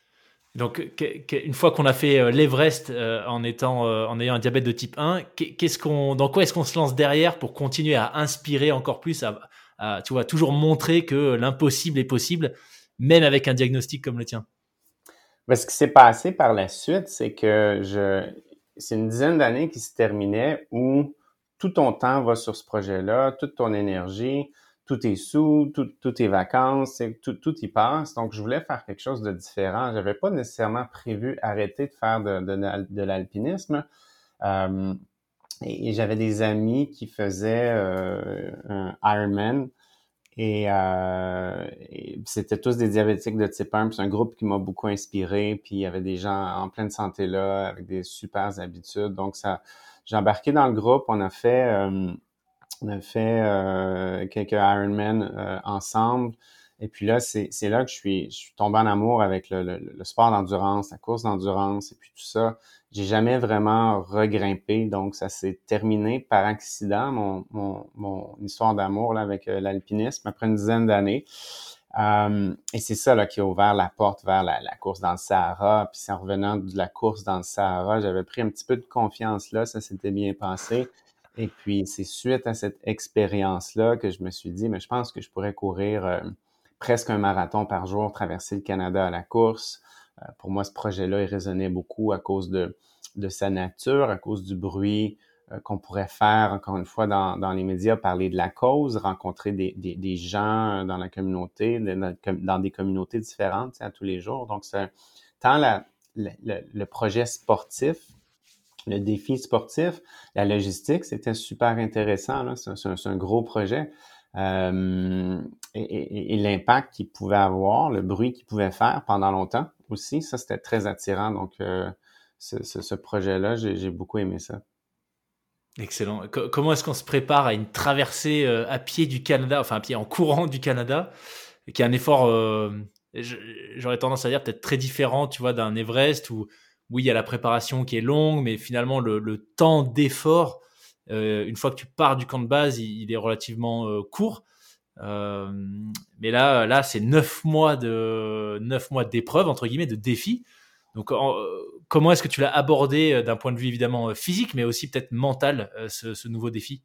Donc, que- que- une fois qu'on a fait euh, l'Everest euh, en étant, euh, en ayant un diabète de type un, qu'est- qu'est-ce qu'on, dans quoi est-ce qu'on se lance derrière pour continuer à inspirer encore plus, à, à, tu vois, toujours montrer que l'impossible est possible, même avec un diagnostic comme le tien? Ben, ce qui s'est passé par la suite, c'est que je, c'est une dizaine d'années qui se terminait où tout ton temps va sur ce projet-là, toute ton énergie, tous tes sous, tout, toutes tes vacances, c'est- tout, tout y passe. Donc, je voulais faire quelque chose de différent. J'avais pas nécessairement prévu arrêter de faire de, de, de l'alpinisme. Euh, et, et j'avais des amis qui faisaient euh, un Ironman. Et, euh, et c'était tous des diabétiques de type un. Puis c'est un groupe qui m'a beaucoup inspiré. Puis il y avait des gens en pleine santé là, avec des super habitudes. Donc ça, j'ai embarqué dans le groupe. On a fait, euh, on a fait euh, quelques Ironman euh, ensemble. Et puis là, c'est, c'est là que je suis, je suis tombé en amour avec le, le, le sport d'endurance, la course d'endurance et puis tout ça. J'ai jamais vraiment regrimpé, donc ça s'est terminé par accident, mon, mon, mon histoire d'amour là, avec euh, l'alpinisme après une dizaine d'années. Euh, et c'est ça là, qui a ouvert la porte vers la, la course dans le Sahara. Puis c'est en revenant de la course dans le Sahara, j'avais pris un petit peu de confiance là, ça s'était bien passé. Et puis c'est suite à cette expérience-là que je me suis dit, mais je pense que je pourrais courir euh, presque un marathon par jour, traverser le Canada à la course. Euh, pour moi, ce projet-là, il résonnait beaucoup à cause de, de sa nature, à cause du bruit euh, qu'on pourrait faire, encore une fois, dans, dans les médias, parler de la cause, rencontrer des, des, des gens dans la communauté, dans, dans des communautés différentes, tu sais, à tous les jours. Donc, c'est tant la, le, le, le projet sportif, le défi sportif, la logistique, c'était super intéressant, là. C'est, c'est, un, c'est un gros projet. Euh, et, et, et l'impact qu'il pouvait avoir, le bruit qu'il pouvait faire pendant longtemps aussi, ça, c'était très attirant. Donc, euh, ce, ce, ce projet-là, j'ai, j'ai beaucoup aimé ça. Excellent. Co- comment est-ce qu'on se prépare à une traversée euh, à pied du Canada, enfin à pied en courant du Canada, qui est un effort, euh, je- j'aurais tendance à dire peut-être très différent, tu vois, d'un Everest où oui, il y a la préparation qui est longue, mais finalement le, le temps d'effort, euh, une fois que tu pars du camp de base, il, il est relativement euh, court. Euh, mais là, là, c'est neuf mois de neuf mois d'épreuve entre guillemets, de défi. Donc, en, euh, comment est-ce que tu l'as abordé euh, d'un point de vue évidemment euh, physique, mais aussi peut-être mental, euh, ce, ce nouveau défi?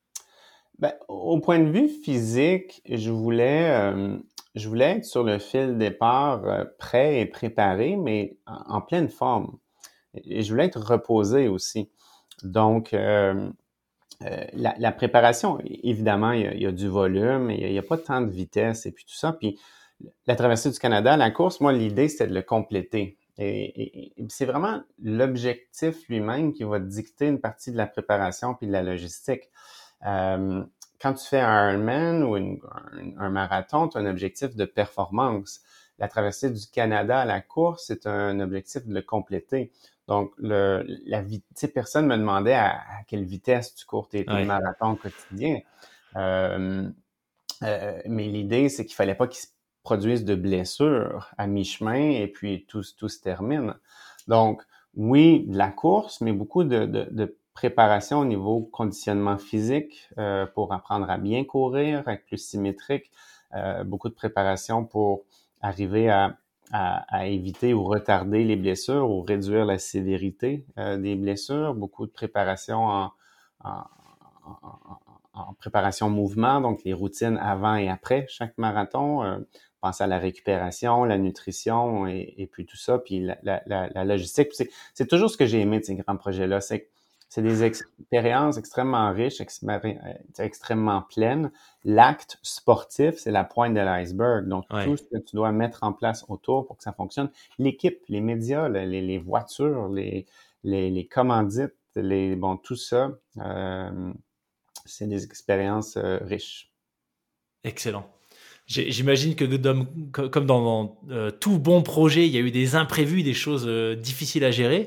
Ben, au point de vue physique, je voulais, euh, je voulais être sur le fil départ euh, prêt et préparé, mais en, en pleine forme. Et je voulais être reposé aussi. Donc, euh, euh, la, la préparation, évidemment, il y, a, il y a du volume, il n'y a, il y a pas tant de vitesse et puis tout ça. Puis la traversée du Canada, la course, moi, l'idée, c'était de le compléter. Et, et- et c'est vraiment l'objectif lui-même qui va dicter une partie de la préparation puis de la logistique. Euh, Quand tu fais un Ironman ou une- un, un marathon, tu as un objectif de performance. La traversée du Canada à la course, c'est un objectif de le compléter. Donc, le, la vie, tu sais, personne me demandait à, à quelle vitesse tu cours tes, tes Ouais. marathons quotidiens. Euh, euh, mais l'idée, c'est qu'il fallait pas qu'ils se produisent de blessures à mi-chemin et puis tout, tout se termine. Donc, oui, de la course, mais beaucoup de, de, de préparation au niveau conditionnement physique euh, pour apprendre à bien courir, être plus symétrique, euh, beaucoup de préparation pour arriver à, à, à éviter ou retarder les blessures ou réduire la sévérité euh, des blessures, beaucoup de préparation en, en, en, en préparation mouvement, donc les routines avant et après chaque marathon. Euh, pense à la récupération, la nutrition et, et puis tout ça, puis la, la, la, la logistique. C'est, c'est toujours ce que j'ai aimé de ces grands projets-là, c'est que c'est des expériences extrêmement riches, extrêmement pleines. L'acte sportif, c'est la pointe de l'iceberg. Donc, tout Ouais. ce que tu dois mettre en place autour pour que ça fonctionne. L'équipe, les médias, les, les voitures, les, les, les commandites, les, bon, tout ça, euh, c'est des expériences euh, riches. Excellent. J'ai- J'imagine que dans- co- comme dans, dans, euh, tout bon projet, il y a eu des imprévus, des choses euh, difficiles à gérer,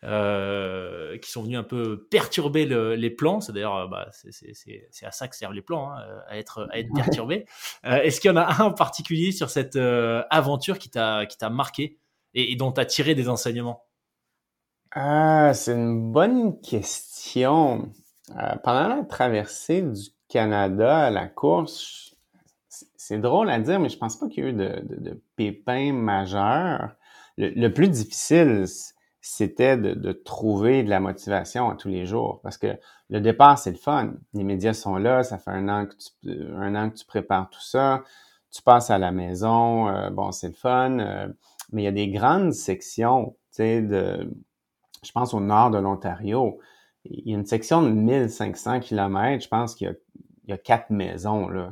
euh, qui sont venus un peu perturber le- les plans. C'est d'ailleurs, euh, bah, c'est c'est- c'est- c'est à ça que servent les plans, hein, à être, à être perturbés. Euh, est-ce qu'il y en a un en particulier sur cette euh, aventure qui t'a qui t'a marqué et, et dont tu as tiré des enseignements? Ah, c'est une bonne question. Euh, pendant la traversée du Canada à la course, c'est c'est drôle à dire, mais je pense pas qu'il y ait eu de, de, de pépins majeurs. Le, le plus difficile, c- c'était de, de trouver de la motivation à tous les jours, parce que le départ, c'est le fun. Les médias sont là, ça fait un an que tu, un an que tu prépares tout ça. Tu passes à la maison, euh, bon, c'est le fun, euh, mais il y a des grandes sections, tu sais, de je pense au nord de l'Ontario. Il y a une section de mille cinq cents kilomètres, je pense qu'il y a, il y a quatre maisons, là.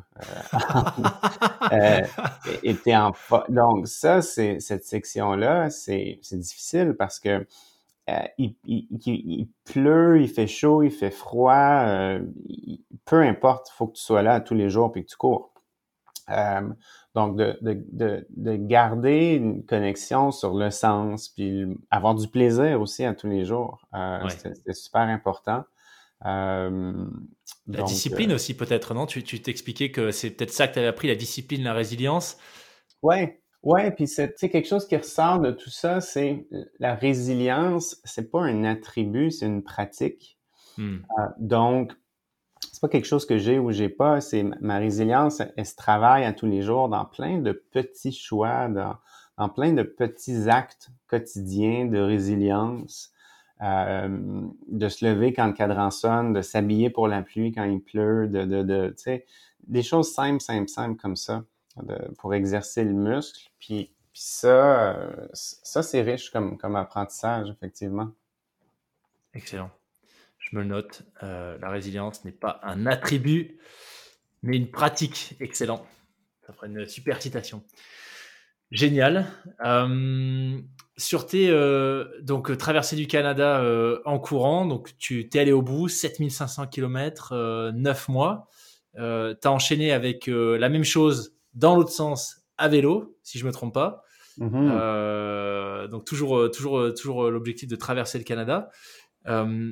Euh, euh, et t'es en donc ça, c'est cette section-là, c'est c'est difficile parce que euh, il, il, il, il pleut, il fait chaud, il fait froid, euh, il- peu importe, il faut que tu sois là tous les jours puis que tu cours. Euh, donc, de, de, de, de garder une connexion sur le sens, puis avoir du plaisir aussi à tous les jours, euh, Ouais. c'était, c'était super important. Euh, La donc, euh, discipline aussi peut-être, non? Tu tu t'expliquais que c'est peut-être ça que tu avais appris, la discipline, la résilience. ouais, ouais, puis c'est, tu sais, quelque chose qui ressort de tout ça, c'est la résilience, c'est pas un attribut, c'est une pratique. Hmm. Euh, donc, c'est pas quelque chose que j'ai ou j'ai pas, c'est ma résilience, elle se travaille à tous les jours dans plein de petits choix, dans, dans plein de petits actes quotidiens de résilience, euh, de se lever quand le cadran sonne, de s'habiller pour la pluie quand il pleut, de, de, de tu sais, des choses simples, simples, simples comme ça, de- pour exercer le muscle. Puis, puis ça, euh, ça c'est riche comme, comme apprentissage, effectivement. Excellent. Je me le note. Euh, la résilience n'est pas un attribut, mais une pratique. Excellent. Ça ferait une super citation. Génial. Euh, sur tes euh, donc euh, traversée du Canada euh, en courant, donc tu t'es allé au bout, sept mille cinq cents kilomètres, euh, neuf mois. Euh, tu as enchaîné avec euh, la même chose dans l'autre sens à vélo, si je me trompe pas. Mhm. Euh, donc toujours, euh, toujours, euh, toujours euh, l'objectif de traverser le Canada. Euh,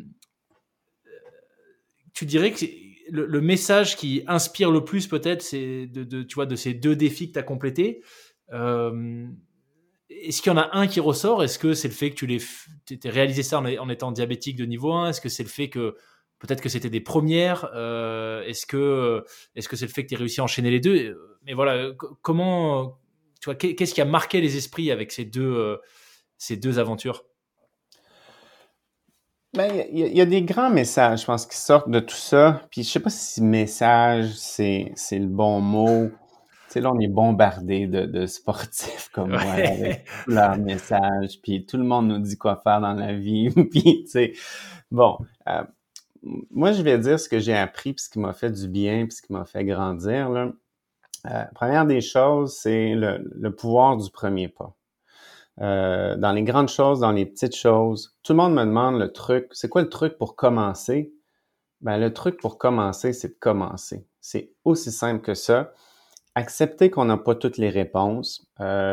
tu dirais que c'est- le, le message qui inspire le plus peut-être, c'est de, de, tu vois, de ces deux défis que tu as complétés. Euh, Est-ce qu'il y en a un qui ressort? Est-ce que c'est le fait que tu l'aies t'aies réalisé ça en, en étant diabétique de niveau un? Est-ce que c'est le fait que peut-être que c'était des premières? Euh, est-ce que est-ce que c'est le fait que tu aies réussi à enchaîner les deux? Mais voilà, c- comment tu vois, qu'est- qu'est-ce qui a marqué les esprits avec ces deux euh, ces deux aventures? Ben, il y, a il y a des grands messages, je pense, qui sortent de tout ça. Puis je sais pas si message, c'est, c'est le bon mot. Tu sais, là, on est bombardé de, de sportifs comme moi avec Ouais. tous leurs messages. Puis tout le monde nous dit quoi faire dans la vie. Puis, tu sais, bon, euh, moi, je vais dire ce que j'ai appris, puis ce qui m'a fait du bien, puis ce qui m'a fait grandir, là. Euh, première des choses, c'est le, le pouvoir du premier pas. Euh, dans les grandes choses, dans les petites choses. Tout le monde me demande le truc. C'est quoi le truc pour commencer? Ben, le truc pour commencer, c'est de commencer. C'est aussi simple que ça. Accepter qu'on n'a pas toutes les réponses.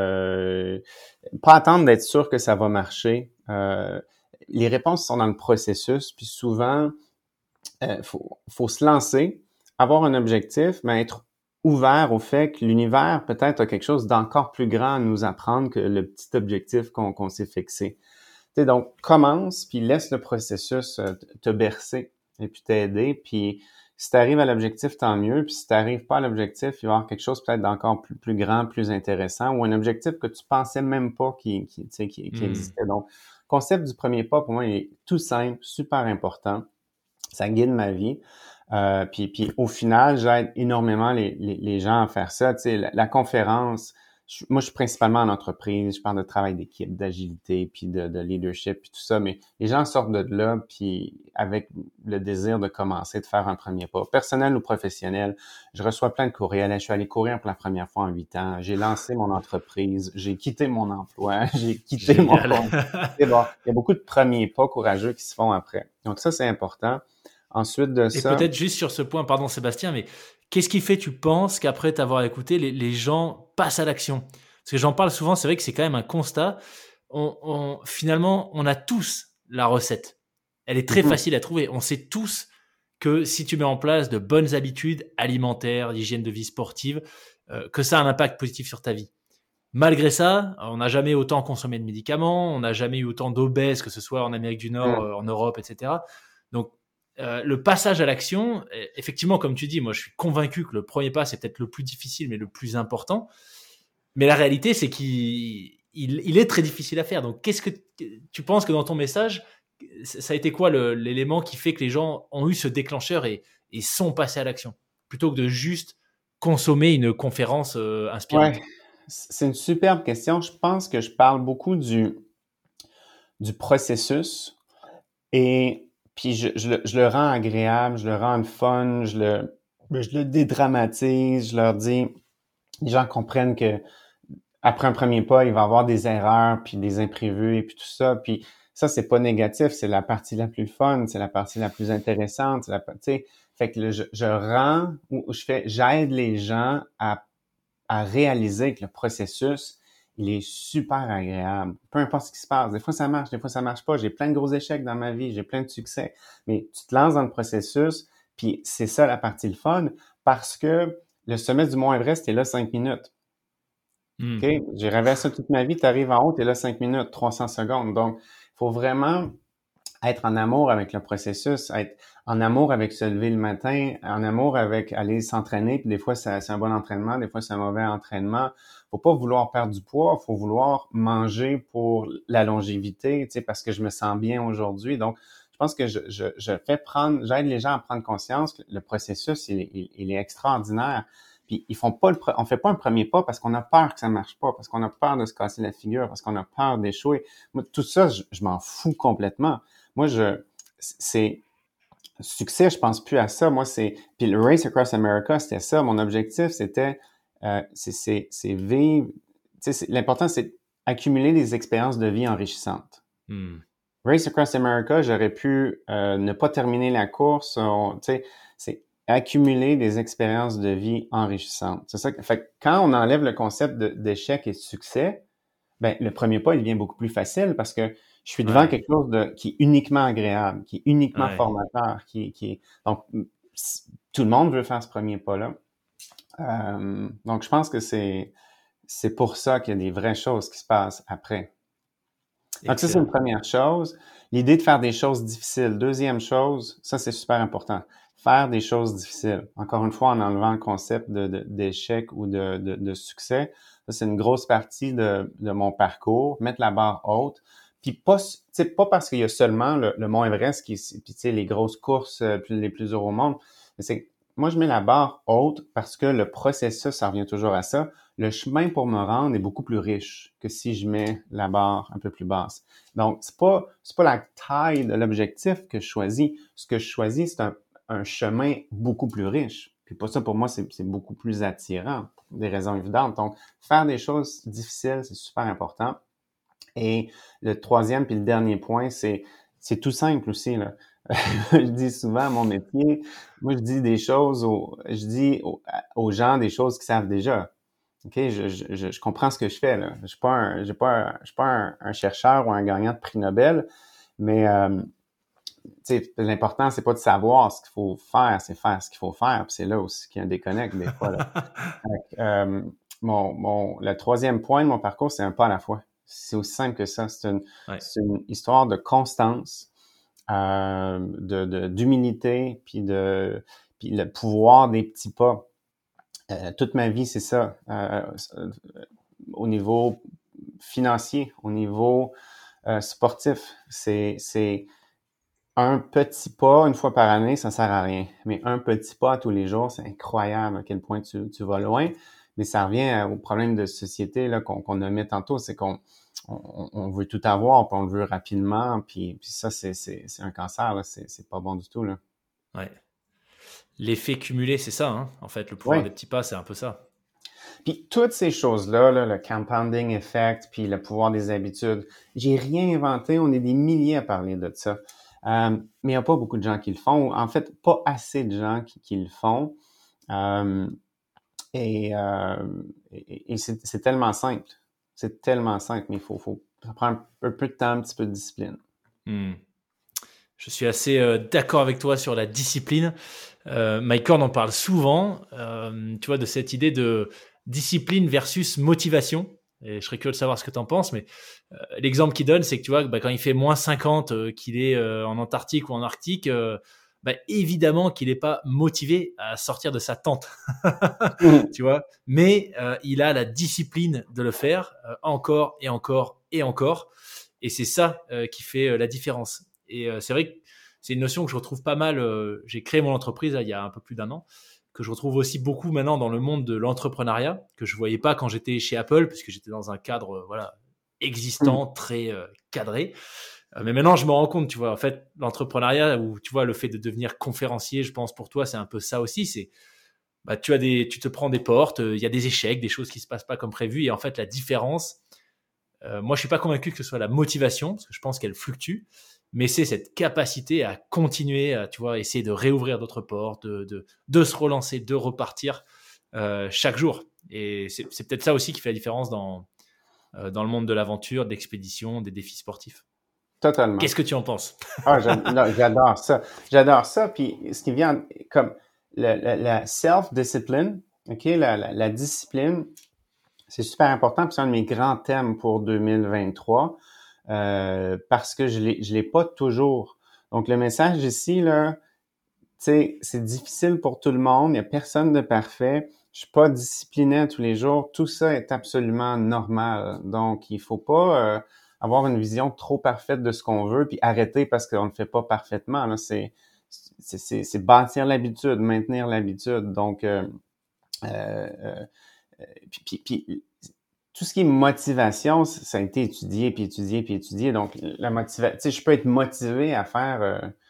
Euh, pas attendre d'être sûr que ça va marcher. Euh, les réponses sont dans le processus, puis souvent, euh, faut, faut se lancer, avoir un objectif, mais être ouvert au fait que l'univers peut-être a quelque chose d'encore plus grand à nous apprendre que le petit objectif qu'on qu'on s'est fixé. Tu sais, donc, commence, puis laisse le processus euh, te bercer et puis t'aider. Puis si tu arrives à l'objectif, tant mieux. Puis si tu n'arrives pas à l'objectif, il va y avoir quelque chose peut-être d'encore plus, plus grand, plus intéressant, ou un objectif que tu pensais même pas qui, qui, tu sais, qui, qui Hmm. existait. Donc, le concept du premier pas, pour moi, il est tout simple, super important. Ça guide ma vie. Euh, puis, puis au final, j'aide énormément les, les, les gens à faire ça. Tu sais, la, la conférence, je- moi, je suis principalement en entreprise. Je parle de travail d'équipe, d'agilité, puis de, de leadership, puis tout ça. Mais les gens sortent de là, puis avec le désir de commencer, de faire un premier pas, personnel ou professionnel. Je reçois plein de courriels. Je suis allé courir pour la première fois en huit ans. J'ai lancé mon entreprise. J'ai quitté mon emploi. J'ai quitté mon Génial. compte. C'est bon. Il y a beaucoup de premiers pas courageux qui se font après. Donc ça, c'est important. Ensuite de Et ça, peut-être juste sur ce point, pardon Sébastien, mais qu'est-ce qui fait, tu penses, qu'après t'avoir écouté, les, les gens passent à l'action? Parce que j'en parle souvent, c'est vrai que c'est quand même un constat. On, on- finalement, on a tous la recette. Elle est très mhm, facile à trouver. On sait tous que si tu mets en place de bonnes habitudes alimentaires, d'hygiène de vie sportive, euh, que ça a un impact positif sur ta vie. Malgré ça, on n'a jamais autant consommé de médicaments, on n'a jamais eu autant d'obèses, que ce soit en Amérique du Nord, mhm, euh, en Europe, et cetera. Donc, euh, le passage à l'action, euh, effectivement, comme tu dis, moi, je suis convaincu que le premier pas, c'est peut-être le plus difficile, mais le plus important. Mais la réalité, c'est qu'il il, il est très difficile à faire. Donc, qu'est-ce que tu penses que dans ton message, ça a été quoi le- l'élément qui fait que les gens ont eu ce déclencheur et, et sont passés à l'action, plutôt que de juste consommer une conférence euh, ouais, inspirante? c'est une superbe question. Je pense que je parle beaucoup du, du processus et puis je, je, le, je le rends agréable, je le rends le fun, je le, je le dédramatise, je leur dis, les gens comprennent que après un premier pas, il va y avoir des erreurs, puis des imprévus, et puis tout ça. Puis ça, c'est pas négatif, c'est la partie la plus fun, c'est la partie la plus intéressante. C'est la, tu sais, fait que le- je, je rends, ou je fais, j'aide les gens à, à réaliser que le processus, il est super agréable. Peu importe ce qui se passe. Des fois, ça marche, des fois, ça marche pas. J'ai plein de gros échecs dans ma vie, j'ai plein de succès. Mais tu te lances dans le processus, puis c'est ça la partie le fun, parce que le sommet du Mont Everest est là cinq minutes. Hmm. OK, j'ai rêvé à ça toute ma vie. Tu arrives en haut, tu es là cinq minutes, trois cents secondes. Donc, il faut vraiment être en amour avec le processus, être en amour avec se lever le matin, en amour avec aller s'entraîner. Puis des fois, c'est c'est un bon entraînement, des fois, c'est un mauvais entraînement. Faut pas vouloir perdre du poids, faut vouloir manger pour la longévité, tu sais, parce que je me sens bien aujourd'hui. Donc, je pense que je, je, je fais prendre, j'aide les gens à prendre conscience que le processus, il, il, il est extraordinaire. Puis ils font pas le, on fait pas un premier pas parce qu'on a peur que ça marche pas, parce qu'on a peur de se casser la figure, parce qu'on a peur d'échouer. Moi, tout ça, je, je m'en fous complètement. Moi, je, c'est, succès, je pense plus à ça. Moi, c'est... Puis le Race Across America, c'était ça. Mon objectif, c'était... Euh, c'est, c'est, c'est vivre... Tu sais, c'est, l'important, c'est accumuler des expériences de vie enrichissantes. Hmm. Race Across America, j'aurais pu euh, ne pas terminer la course. Tu sais, c'est accumuler des expériences de vie enrichissantes. C'est ça. Fait que quand on enlève le concept de, d'échec et de succès, ben le premier pas, il devient beaucoup plus facile parce que je suis devant Ouais. quelque chose de, qui est uniquement agréable, qui est uniquement Ouais. formateur, qui, qui est... Donc, tout le monde veut faire ce premier pas-là. Euh, donc, je pense que c'est, c'est pour ça qu'il y a des vraies choses qui se passent après. Donc, ça, c'est une première chose. L'idée de faire des choses difficiles. Deuxième chose, ça, c'est super important. Faire des choses difficiles. Encore une fois, en enlevant le concept de, de, d'échec ou de, de, de succès. Ça, c'est une grosse partie de, de mon parcours. Mettre la barre haute. Puis pas, tu sais, pas parce qu'il y a seulement le, le Mont Everest qui, puis tu sais, les grosses courses euh, les plus heureux au monde. Mais c'est, moi, je mets la barre haute parce que le processus, ça revient toujours à ça. Le chemin pour me rendre est beaucoup plus riche que si je mets la barre un peu plus basse. Donc, c'est pas, c'est pas la taille de l'objectif que je choisis. Ce que je choisis, c'est un, un chemin beaucoup plus riche. Puis pour ça, pour moi, c'est, c'est beaucoup plus attirant, pour des raisons évidentes. Donc, faire des choses difficiles, c'est super important. Et le troisième puis le dernier point, c'est, c'est tout simple aussi, là. Je dis souvent à mon métier, moi, je dis des choses aux, je dis aux, aux gens des choses qu'ils savent déjà. OK, je, je, je comprends ce que je fais, là. Je suis pas un, j'ai pas un, je suis pas un, un chercheur ou un gagnant de prix Nobel, mais, euh, tu sais, l'important, c'est pas de savoir ce qu'il faut faire, c'est faire ce qu'il faut faire. Puis c'est là aussi qu'il y a un déconnect des fois, là. Donc, euh, mon, mon, le troisième point de mon parcours, c'est un pas à la fois. C'est aussi simple que ça. C'est une, Ouais. c'est une histoire de constance, euh, de, de, d'humilité, puis de, puis le pouvoir des petits pas. Euh, toute ma vie, c'est ça. Euh, euh, au niveau financier, au niveau euh, sportif, c'est, c'est un petit pas une fois par année, ça sert à rien. Mais un petit pas tous les jours, c'est incroyable à quel point tu, tu vas loin. Mais ça revient au problème de société là, qu'on, qu'on nommait tantôt, c'est qu'on on, on veut tout avoir, puis on le veut rapidement, puis, puis ça, c'est, c'est, c'est un cancer, là. C'est, c'est pas bon du tout, là. Ouais. L'effet cumulé, c'est ça, hein. En fait, le pouvoir Oui. des petits pas, c'est un peu ça. Puis toutes ces choses-là, là, le compounding effect, puis le pouvoir des habitudes, j'ai rien inventé, on est des milliers à parler de ça. Euh, mais il n'y a pas beaucoup de gens qui le font. En fait, pas assez de gens qui, qui le font. Euh, et euh, et, et c'est, c'est tellement simple. C'est tellement simple, mais il faut, faut, ça prend un, un peu de temps, un petit peu de discipline. Hmm. Je suis assez euh, d'accord avec toi sur la discipline. Euh, Mike Horn en parle souvent, euh, tu vois, de cette idée de discipline versus motivation. Et je serais curieux de savoir ce que tu en penses, mais euh, l'exemple qu'il donne, c'est que tu vois, bah, quand il fait moins cinquante, euh, qu'il est euh, en Antarctique ou en Arctique, euh, bah, évidemment qu'il n'est pas motivé à sortir de sa tente, tu vois, mais euh, il a la discipline de le faire euh, encore et encore et encore. Et c'est ça euh, qui fait euh, la différence. Et euh, c'est vrai que c'est une notion que je retrouve pas mal. Euh, j'ai créé mon entreprise là, il y a un peu plus d'un an, que je retrouve aussi beaucoup maintenant dans le monde de l'entrepreneuriat, que je voyais pas quand j'étais chez Apple, puisque j'étais dans un cadre euh, voilà existant, très euh, cadré. Euh, mais maintenant, je me rends compte, tu vois, en fait, l'entrepreneuriat, ou tu vois, le fait de devenir conférencier, je pense pour toi, c'est un peu ça aussi. C'est bah, tu as des, tu te prends des portes, il euh, y a des échecs, des choses qui se passent pas comme prévu, et en fait, la différence, euh, moi, je suis pas convaincu que ce soit la motivation, parce que je pense qu'elle fluctue, mais c'est cette capacité à continuer, à, tu vois, essayer de réouvrir d'autres portes, de, de, de se relancer, de repartir euh, chaque jour. Et c'est, c'est peut-être ça aussi qui fait la différence dans, euh, dans le monde de l'aventure, de l'expédition, des défis sportifs. Totalement. Qu'est-ce que tu en penses? Ah, j'adore ça. J'adore ça. Puis ce qui vient comme la, la, la self-discipline, OK, la, la, la discipline, c'est super important. Puis c'est un de mes grands thèmes pour deux mille vingt-trois euh, parce que je l'ai, je l'ai pas toujours. Donc le message ici, là, tu sais, c'est difficile pour tout le monde. Il n'y a personne de parfait. Je suis pas discipliné tous les jours. Tout ça est absolument normal. Donc il faut pas euh, avoir une vision trop parfaite de ce qu'on veut puis arrêter parce qu'on ne fait pas parfaitement. Là, c'est c'est, c'est, c'est bâtir l'habitude, maintenir l'habitude. Donc, euh, euh, euh, puis, puis, puis, tout ce qui est motivation, ça a été étudié, puis étudié, puis étudié. Donc, la motivation, tu sais, je peux être motivé à faire, euh,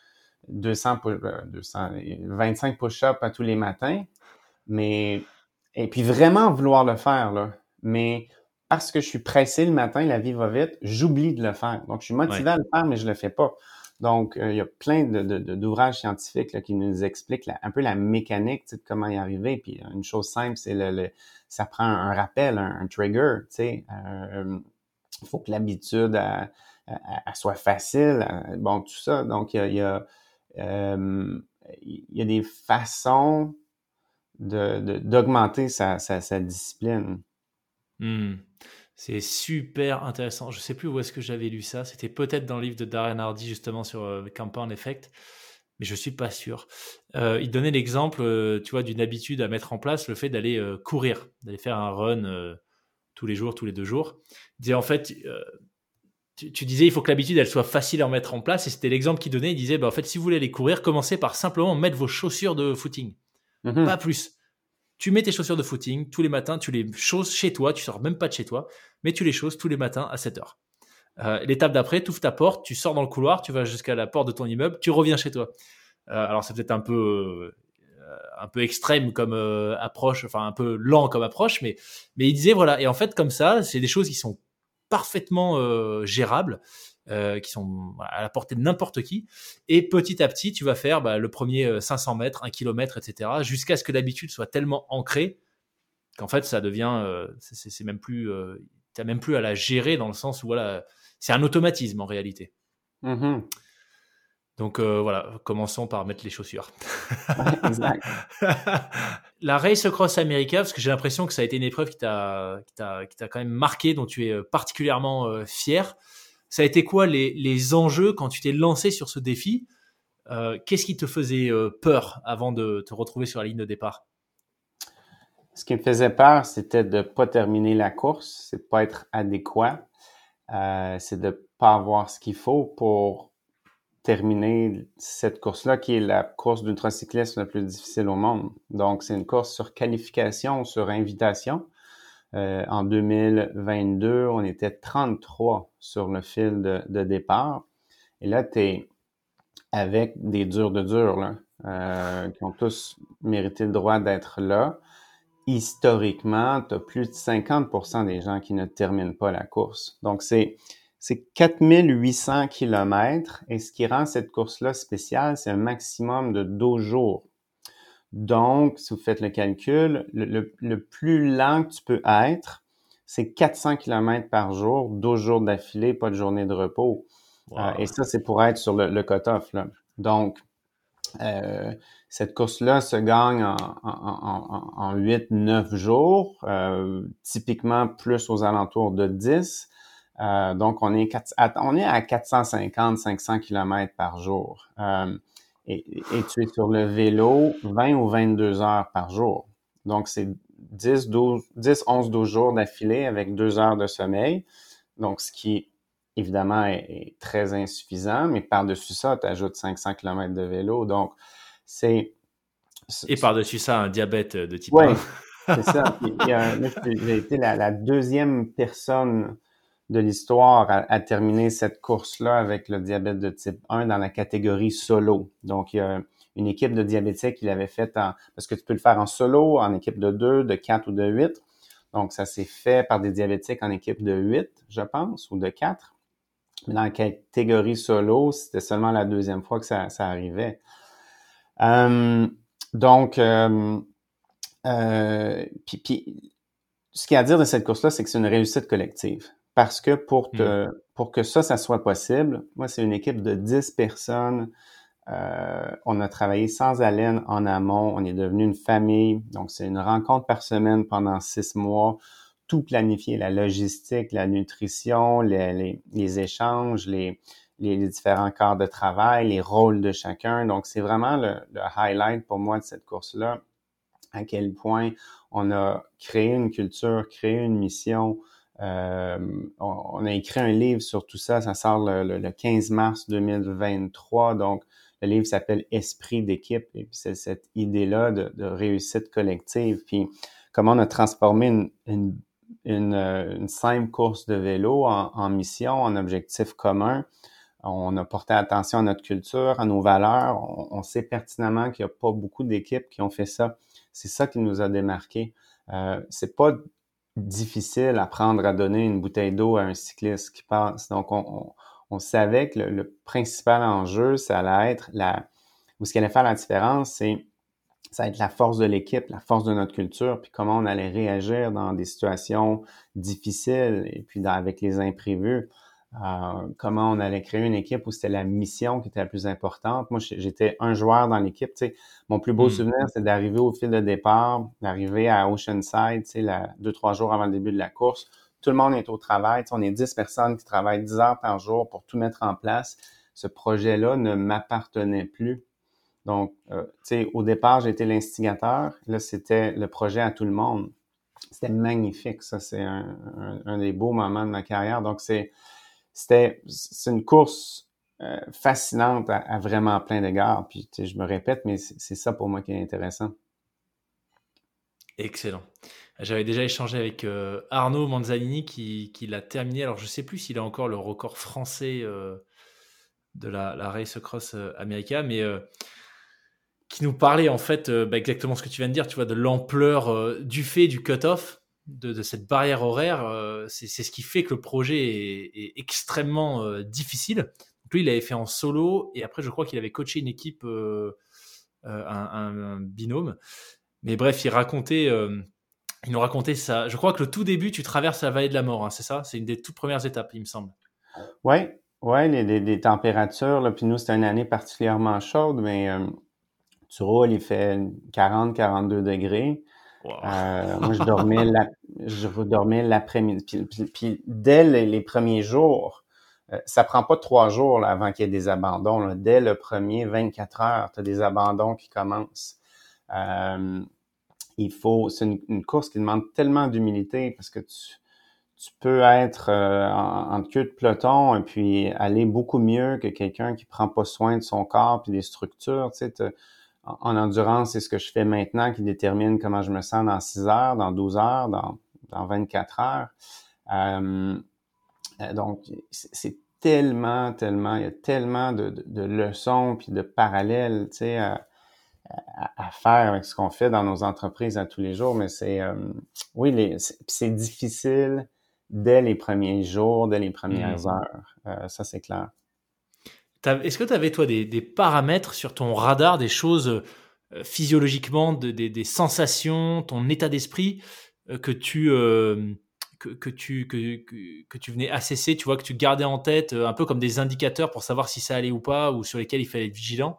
deux cents, deux cents, vingt-cinq push-ups à tous les matins, mais et puis vraiment vouloir le faire, là. Mais parce que je suis pressé le matin, la vie va vite, j'oublie de le faire. Donc, je suis motivé Ouais. à le faire, mais je le fais pas. Donc, euh, il y a plein de, de, de- d'ouvrages scientifiques là, qui nous expliquent la- un peu la mécanique, tu sais, de comment y arriver. Puis une chose simple, c'est le, le- ça prend un rappel, un, un trigger, tu sais. Euh, il faut que l'habitude elle, elle- elle soit facile. euh, Bon, tout ça. Donc, il y a, il y a, euh, il y a des façons de, de- d'augmenter sa, sa, sa discipline. Hmm. C'est super intéressant. Je sais plus où est-ce que j'avais lu ça. C'était peut-être dans le livre de Darren Hardy justement sur euh, Compound Effect, mais je suis pas sûr. Euh, il donnait l'exemple, euh, tu vois, d'une habitude à mettre en place, le fait d'aller euh, courir, d'aller faire un run euh, tous les jours, tous les deux jours. Il disait en fait, euh, tu, tu disais il faut que l'habitude elle soit facile à mettre en place, et c'était l'exemple qu'il donnait. Il disait bah, en fait si vous voulez aller courir, commencez par simplement mettre vos chaussures de footing, pas Mhm. plus. Tu mets tes chaussures de footing tous les matins, tu les chausses chez toi, tu sors même pas de chez toi, mais tu les chausses tous les matins à sept heures. Euh, l'étape d'après, tu ouvres ta porte, tu sors dans le couloir, tu vas jusqu'à la porte de ton immeuble, tu reviens chez toi. Euh, alors c'est peut-être un peu euh, un peu extrême comme euh, approche, enfin un peu lent comme approche, mais mais il disait voilà, et en fait comme ça, c'est des choses qui sont parfaitement euh, gérables, euh, qui sont voilà, à la portée de n'importe qui, et petit à petit tu vas faire bah, le premier euh, cinq cents mètres, un kilomètre, et cetera, jusqu'à ce que l'habitude soit tellement ancrée qu'en fait ça devient euh, c'est, c'est même plus euh, t'as même plus à la gérer, dans le sens où voilà, c'est un automatisme en réalité. Mhm. Donc euh, voilà, commençons par mettre les chaussures. Ouais, exact. La Race Across America, parce que j'ai l'impression que ça a été une épreuve qui t'a, qui t'a, qui t'a quand même marqué, dont tu es euh, particulièrement euh, fier. Ça a été quoi les, les enjeux quand tu t'es lancé sur ce défi? Euh, qu'est-ce qui te faisait euh, peur avant de te retrouver sur la ligne de départ? Ce qui me faisait peur, c'était de pas terminer la course, c'est de pas être adéquat, euh, c'est de pas avoir ce qu'il faut pour terminer cette course-là, qui est la course d'ultracyclisme la plus difficile au monde. Donc, c'est une course sur qualification, sur invitation. Euh, en deux mille vingt-deux, on était trente-trois sur le fil de, de départ. Et là, tu es avec des durs de durs, là, euh, qui ont tous mérité le droit d'être là. Historiquement, tu as plus de cinquante pour cent des gens qui ne terminent pas la course. Donc, c'est c'est quatre mille huit cents kilomètres, et ce qui rend cette course-là spéciale, c'est un maximum de douze jours. Donc, si vous faites le calcul, le, le, le plus lent que tu peux être, c'est quatre cents kilomètres par jour, douze jours d'affilée, pas de journée de repos. Euh, et Wow. ça, c'est pour être sur le, le cut-off, là. Donc, euh, cette course-là se gagne en, en, en, en huit neuf jours, euh, typiquement plus aux alentours de dix. Euh, donc, on est, quatre, on est à quatre cent cinquante à cinq cents kilomètres par jour. Euh, et, et tu es sur le vélo vingt ou vingt-deux heures par jour. Donc, c'est dix, douze, dix, onze, douze jours d'affilée avec deux heures de sommeil. Donc, ce qui, évidemment, est, est très insuffisant, mais par-dessus ça, tu ajoutes cinq cents kilomètres de vélo. Donc, c'est... Et par-dessus ça, un diabète de type un. Oui, c'est ça. Puis, il y a, moi, j'ai été la, la deuxième personne de l'histoire à, à terminer cette course-là avec le diabète de type un dans la catégorie solo. Donc, il y a une équipe de diabétiques qui l'avait fait en... Parce que tu peux le faire en solo, en équipe de deux, de quatre ou de huit. Donc, ça s'est fait par des diabétiques en équipe de huit, je pense, ou de quatre. Mais dans la catégorie solo, c'était seulement la deuxième fois que ça, ça arrivait. Euh, donc, euh, euh, puis, puis, ce qu'il y a à dire de cette course-là, c'est que c'est une réussite collective. Parce que pour Hmm. te, pour que ça, ça soit possible, moi, c'est une équipe de dix personnes. Euh, on a travaillé sans haleine en amont. On est devenu une famille. Donc, c'est une rencontre par semaine pendant six mois. Tout planifié, la logistique, la nutrition, les, les, les échanges, les, les, les différents quarts de travail, les rôles de chacun. Donc, c'est vraiment le, le highlight pour moi de cette course-là, à quel point on a créé une culture, créé une mission. Euh, on, on a écrit un livre sur tout ça. Ça sort le, le, le quinze mars deux mille vingt-trois. Donc, le livre s'appelle Esprit d'équipe. Et puis, c'est cette idée-là de, de réussite collective. Puis, comment on a transformé une, une, une, une simple course de vélo en, en mission, en objectif commun. On a porté attention à notre culture, à nos valeurs. On, on sait pertinemment qu'il n'y a pas beaucoup d'équipes qui ont fait ça. C'est ça qui nous a démarqués. Euh, c'est pas difficile apprendre à donner une bouteille d'eau à un cycliste qui passe. Donc, on, on, on savait que le, le principal enjeu, ça allait être la, ou ce qui allait faire la différence, c'est, ça allait être la force de l'équipe, la force de notre culture, puis comment on allait réagir dans des situations difficiles et puis dans, avec les imprévus. Euh, comment on allait créer une équipe où c'était la mission qui était la plus importante. Moi, j'étais un joueur dans l'équipe. Tu sais, mon plus beau Mm. souvenir, c'est d'arriver au fil de départ, d'arriver à Oceanside, tu sais, la, deux, trois jours avant le début de la course. Tout le monde est au travail. Tu sais, on est dix personnes qui travaillent dix heures par jour pour tout mettre en place. Ce projet-là ne m'appartenait plus. Donc, euh, tu sais, au départ, j'étais l'instigateur. Là, c'était le projet à tout le monde. C'était magnifique. Ça, c'est un, un, un des beaux moments de ma carrière. Donc, c'est C'était, c'est une course euh, fascinante à, à vraiment plein d'égards. Puis, tu sais, je me répète, mais c'est, c'est ça pour moi qui est intéressant. Excellent. J'avais déjà échangé avec euh, Arnaud Manzanini qui, qui l'a terminé. Alors, je ne sais plus s'il a encore le record français euh, de la, la Race Across euh, America, mais euh, qui nous parlait en fait euh, bah, exactement ce que tu viens de dire, tu vois, de l'ampleur euh, du fait du cut-off, de, de cette barrière horaire. Euh, c'est, c'est ce qui fait que le projet est, est extrêmement euh, difficile. Donc lui, il l'avait fait en solo et après, je crois qu'il avait coaché une équipe, euh, euh, un, un, un binôme. Mais bref, il racontait, euh, il nous racontait ça. Je crois que le tout début, tu traverses la vallée de la mort, hein, c'est ça? C'est une des toutes premières étapes, il me semble. Oui, ouais, les, les, les températures, là, puis nous, c'était une année particulièrement chaude, mais euh, tu roules, il fait quarante, quarante-deux degrés. Wow. Euh, moi, je dormais, la, je dormais l'après-midi. Puis, puis, puis dès les, les premiers jours, euh, ça prend pas trois jours là, avant qu'il y ait des abandons. Là. Dès le premier vingt-quatre heures, tu as des abandons qui commencent. Euh, il faut, c'est une, une course qui demande tellement d'humilité parce que tu, tu peux être euh, en, en queue de peloton et puis aller beaucoup mieux que quelqu'un qui prend pas soin de son corps puis des structures. Tu sais, t'as- en en endurance, c'est ce que je fais maintenant qui détermine comment je me sens dans six heures, dans douze heures, dans, dans vingt-quatre heures. Euh, euh, donc, c'est c'est tellement, tellement, il y a tellement de, de, de leçons puis de parallèles, tu sais, à, à, à faire avec ce qu'on fait dans nos entreprises à tous les jours. Mais c'est, euh, oui, les, c'est, c'est difficile dès les premiers jours, dès les premières Mmh. heures. Euh, ça, c'est clair. T'as- Est-ce que tu avais, toi, des, des paramètres sur ton radar, des choses euh, physiologiquement, de- des, des sensations, ton état d'esprit euh, que tu, euh, que, que tu, que, que, que tu venais assesser, tu vois, que tu gardais en tête, euh, un peu comme des indicateurs pour savoir si ça allait ou pas, ou sur lesquels il fallait être vigilant?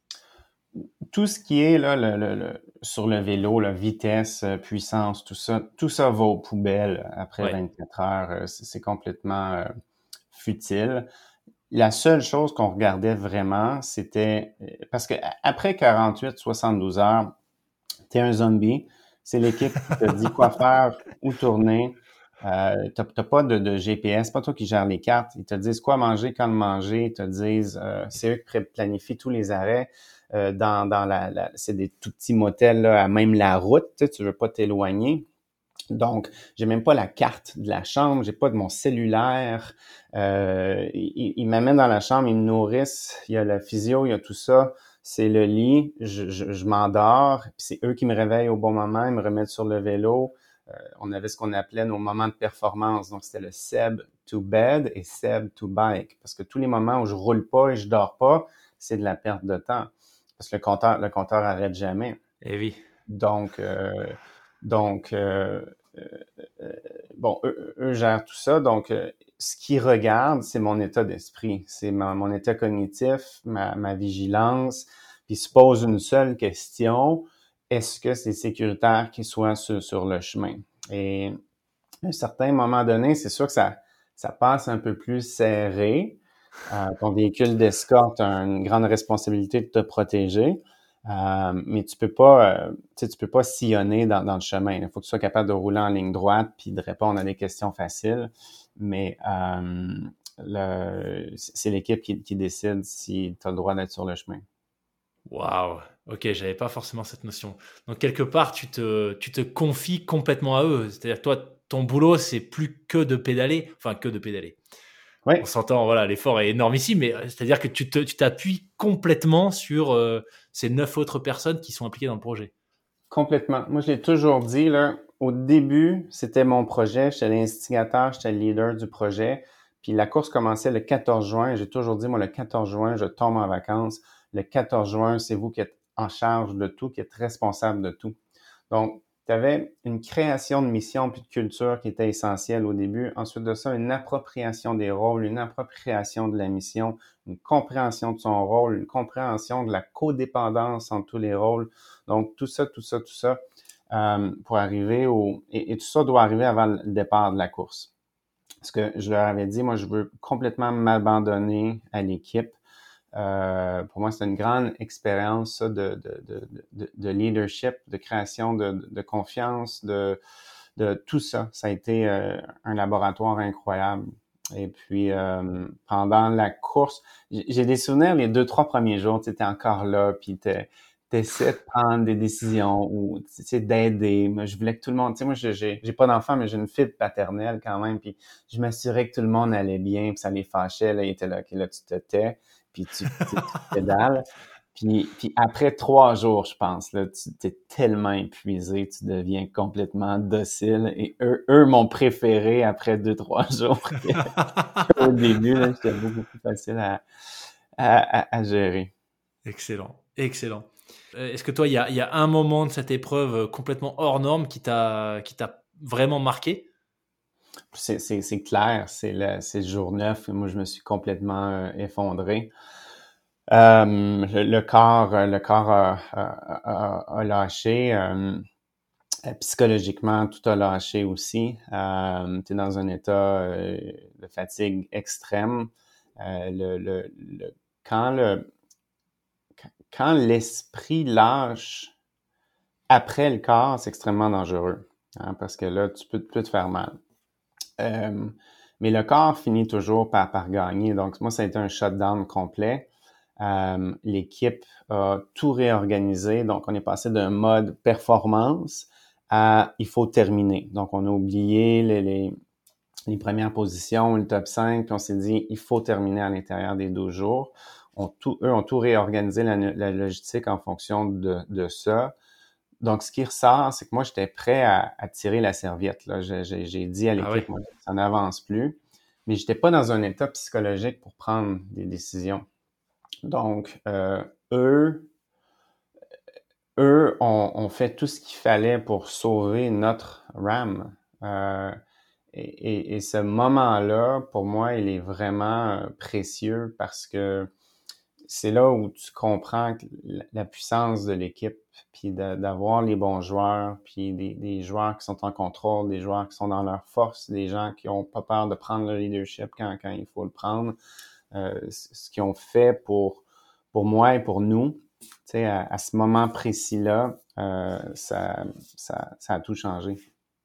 Tout ce qui est là, le, le, le- sur le vélo, la vitesse, euh, puissance, tout ça, tout ça va aux poubelles après Ouais. vingt-quatre heures. Euh, C'est c'est complètement euh, futile. La seule chose qu'on regardait vraiment, c'était euh, parce que a- après quarante-huit, soixante-douze heures, t'es un zombie. C'est l'équipe qui te dit quoi faire, où tourner. Euh, t'as, t'as pas de, de G P S, c'est pas toi qui gères les cartes. Ils te disent quoi manger, quand le manger. Ils te disent, euh, c'est eux qui pré- planifient tous les arrêts. Euh, dans, dans la, la- c'est des tout petits motels là, à même la route. Tu sais, tu veux pas t'éloigner. Donc, j'ai même pas la carte de la chambre, j'ai pas de mon cellulaire. Euh, ils, ils m'amènent dans la chambre, ils me nourrissent. Il y a la physio, il y a tout ça. C'est le lit, je, je, je m'endors, puis c'est eux qui me réveillent au bon moment, ils me remettent sur le vélo. Euh, on avait ce qu'on appelait nos moments de performance. Donc, c'était le Seb to bed et Seb to bike. Parce que tous les moments où je roule pas et je dors pas, c'est de la perte de temps. Parce que le compteur, le compteur arrête jamais. Eh oui. Donc, euh, donc euh, euh, euh, bon, eux, eux gèrent tout ça. Donc, euh, ce qu'ils regardent, c'est mon état d'esprit, c'est ma- mon état cognitif, ma, ma vigilance. Puis ils se posent une seule question, est-ce que c'est sécuritaire qu'ils soient sur, sur le chemin? Et à un certain moment donné, c'est sûr que ça, ça passe un peu plus serré. Euh, ton véhicule d'escorte a une grande responsabilité de te protéger. Euh, mais tu peux pas, euh, tu sais, tu peux pas sillonner dans, dans le chemin. Il faut que tu sois capable de rouler en ligne droite puis de répondre à des questions faciles. Mais euh, le, c'est l'équipe qui, qui décide si tu as le droit d'être sur le chemin. Waouh. Ok, j'avais pas forcément cette notion. Donc, quelque part, tu te, tu te confies complètement à eux. C'est-à-dire, toi, ton boulot, c'est plus que de pédaler. Enfin, que de pédaler. Oui, On s'entend, voilà, l'effort est énorme ici, mais euh, c'est-à-dire que tu te, tu t'appuies complètement sur euh, ces neuf autres personnes qui sont impliquées dans le projet. complètement. Moi, je l'ai toujours dit, là, au début, c'était mon projet, j'étais l'instigateur, j'étais le leader du projet. Puis la course commençait le quatorze juin. J'ai toujours dit, moi, le quatorze juin, je tombe en vacances. Le quatorze juin, c'est vous qui êtes en charge de tout, qui êtes responsable de tout. Donc, tu avais une création de mission puis de culture qui était essentielle au début. Ensuite de ça, une appropriation des rôles, une appropriation de la mission, une compréhension de son rôle, une compréhension de la codépendance entre tous les rôles. Donc, tout ça, tout ça, tout ça, euh, pour arriver au... Et, et tout ça doit arriver avant le départ de la course. Parce que je leur avais dit, moi, je veux complètement m'abandonner à l'équipe. Euh, pour moi, c'est une grande expérience ça, de, de, de, de, de leadership, de création de, de confiance, de, de tout ça. Ça a été euh, un laboratoire incroyable. Et puis, euh, pendant la course, j'ai des souvenirs les deux, trois premiers jours, tu étais encore là, puis tu essaies de prendre des décisions ou tu sais, d'aider. Moi, je voulais que tout le monde, tu sais, moi, j'ai, j'ai pas d'enfant, mais j'ai une fibre paternelle quand même, puis je m'assurais que tout le monde allait bien, puis ça les fâchait, là, ils étaient là, OK, là, tu te tais, puis tu, tu, tu pédales. Puis, puis après trois jours, je pense, là, tu t'es tellement épuisé, tu deviens complètement docile. Et eux, eux m'ont préféré après deux, trois jours qu'au début, là, j'étais beaucoup plus facile à, à, à, à gérer. Excellent, excellent. Euh, Est-ce que toi, il y a, il y a un moment de cette épreuve euh, complètement hors norme qui t'a, qui t'a vraiment marqué? C'est, c'est, c'est clair, c'est le, c'est le jour neuf. Moi, je me suis complètement euh, effondré. Euh, le, le corps, le corps a, a, a, a lâché. Euh, psychologiquement, tout a lâché aussi. Euh, tu es dans un état euh, de fatigue extrême. Euh, le, le, le, quand le quand l'esprit lâche après le corps, c'est extrêmement dangereux, hein, parce que là, tu peux, peux te faire mal. Euh, mais le corps finit toujours par, par gagner. Donc, moi, ça a été un shutdown complet. Euh, l'équipe a tout réorganisé. Donc, on est passé d'un mode performance à il faut terminer. Donc, on a oublié les, les, les premières positions, le top cinq, puis on s'est dit il faut terminer à l'intérieur des douze jours. On tout, eux ont tout réorganisé la, la logistique en fonction de, de ça. Donc, ce qui ressort, c'est que moi, j'étais prêt à, à tirer la serviette. Là. J'ai, j'ai, j'ai dit à Ah oui. l'équipe, moi, ça n'avance plus. Mais j'étais pas dans un état psychologique pour prendre des décisions. Donc, euh, eux, eux ont, ont fait tout ce qu'il fallait pour sauver notre RAM. Euh, et, et, et ce moment-là, pour moi, il est vraiment euh, précieux parce que c'est là où tu comprends la, la puissance de l'équipe, puis de, d'avoir les bons joueurs, puis des, des joueurs qui sont en contrôle, des joueurs qui sont dans leur force, des gens qui ont pas peur de prendre le leadership quand, quand il faut le prendre. Euh, ce qu'ils ont fait pour, pour moi et pour nous, tu sais, à, à ce moment précis-là, euh, ça, ça, ça a tout changé.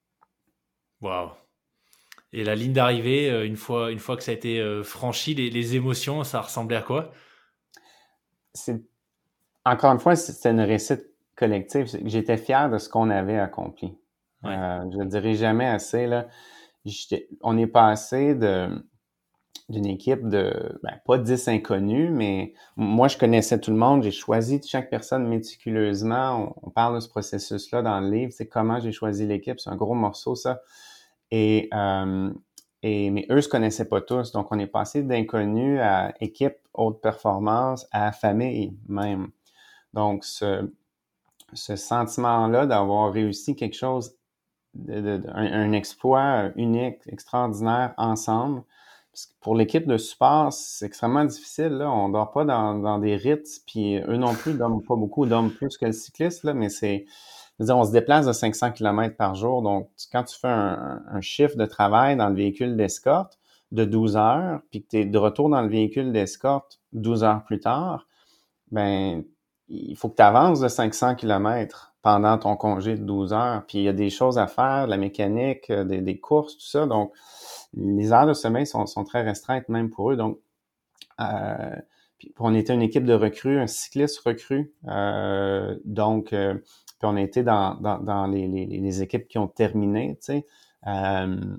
Waouh. Et la ligne d'arrivée, euh, une fois, une fois que ça a été euh, franchi, les, les émotions, ça ressemblait à quoi? C'est, encore une fois, c'était une réussite collective. J'étais fier de ce qu'on avait accompli. Ouais. Euh, je ne le dirai jamais assez, là. J'étais- on est passé de d'une équipe de, ben, pas dix inconnus, mais moi, je connaissais tout le monde. J'ai choisi chaque personne méticuleusement. On, on parle de ce processus-là dans le livre. C'est comment j'ai choisi l'équipe. C'est un gros morceau, ça. Et, euh, et mais eux se connaissaient pas tous. Donc, on est passé d'inconnus à équipe haute performance à famille même. Donc, ce, ce sentiment-là d'avoir réussi quelque chose, de, de, de, un, un exploit unique, extraordinaire ensemble. Parce que pour l'équipe de support, c'est extrêmement difficile. Là. On ne dort pas dans, dans des rites, puis eux non plus dorment pas beaucoup, dorment plus que le cycliste, là, mais c'est, je veux dire, on se déplace de cinq cents kilomètres par jour. Donc, quand tu fais un, un chiffre de travail dans le véhicule d'escorte de douze heures, puis que tu es de retour dans le véhicule d'escorte douze heures plus tard, ben il faut que tu avances de cinq cents kilomètres pendant ton congé de douze heures. Puis il y a des choses à faire, de la mécanique, des, des courses, tout ça. Donc, les heures de sommeil sont, sont très restreintes même pour eux. Donc, euh, puis on était une équipe de recrues, un cycliste recrue. Euh, donc, euh, puis on a été dans, dans, dans les, les, les équipes qui ont terminé, tu sais. Euh,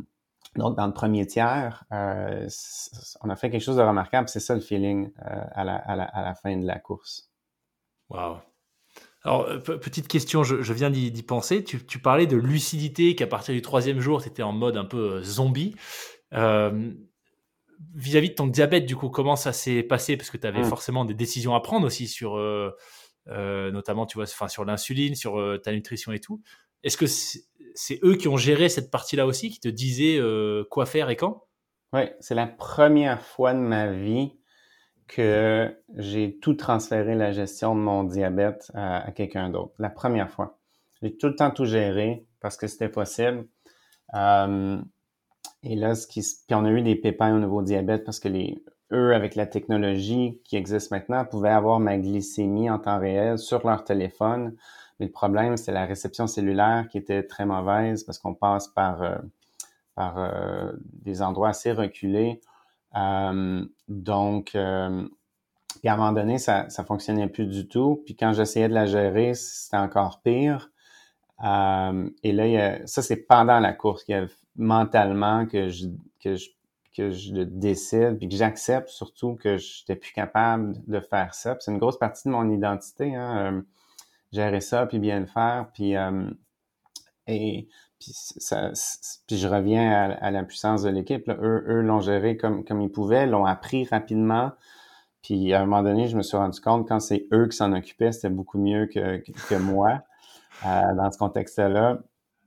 Donc, dans le premier tiers, euh, on a fait quelque chose de remarquable. C'est ça le feeling euh, à, la, à, la, à la fin de la course. Wow. Alors, euh, petite question, je, je viens d'y, d'y penser. Tu, tu parlais de lucidité, qu'à partir du troisième jour, tu étais en mode un peu zombie. Euh, vis-à-vis de ton diabète, du coup, comment ça s'est passé? Parce que tu avais Hum. forcément des décisions à prendre aussi sur, euh, euh, notamment, tu vois, enfin, sur l'insuline, sur euh, ta nutrition et tout. Est-ce que c'est, c'est eux qui ont géré cette partie-là aussi, qui te disaient euh, quoi faire et quand? Oui, c'est la première fois de ma vie que j'ai tout transféré la gestion de mon diabète à, à quelqu'un d'autre. La première fois. J'ai tout le temps tout géré parce que c'était possible. Euh, et là, ce qui, puis on a eu des pépins au niveau diabète parce que les, eux, avec la technologie qui existe maintenant, pouvaient avoir ma glycémie en temps réel sur leur téléphone. Mais le problème, c'est la réception cellulaire qui était très mauvaise parce qu'on passe par, euh, par euh, des endroits assez reculés. Euh, donc, euh, puis à un moment donné, ça ça fonctionnait plus du tout. Puis quand j'essayais de la gérer, c'était encore pire. Euh, et là, il y a, ça, c'est pendant la course qu'il y a mentalement que je, que je, que je le décide, puis que j'accepte surtout que je n'étais plus capable de faire ça. Puis c'est une grosse partie de mon identité, hein, euh, gérer ça, puis bien le faire. Puis, euh, et puis, ça, puis je reviens à, à la puissance de l'équipe. Là. Eux, eux l'ont géré comme, comme ils pouvaient, l'ont appris rapidement. Puis à un moment donné, je me suis rendu compte quand c'est eux qui s'en occupaient, c'était beaucoup mieux que, que, que moi euh, dans ce contexte-là.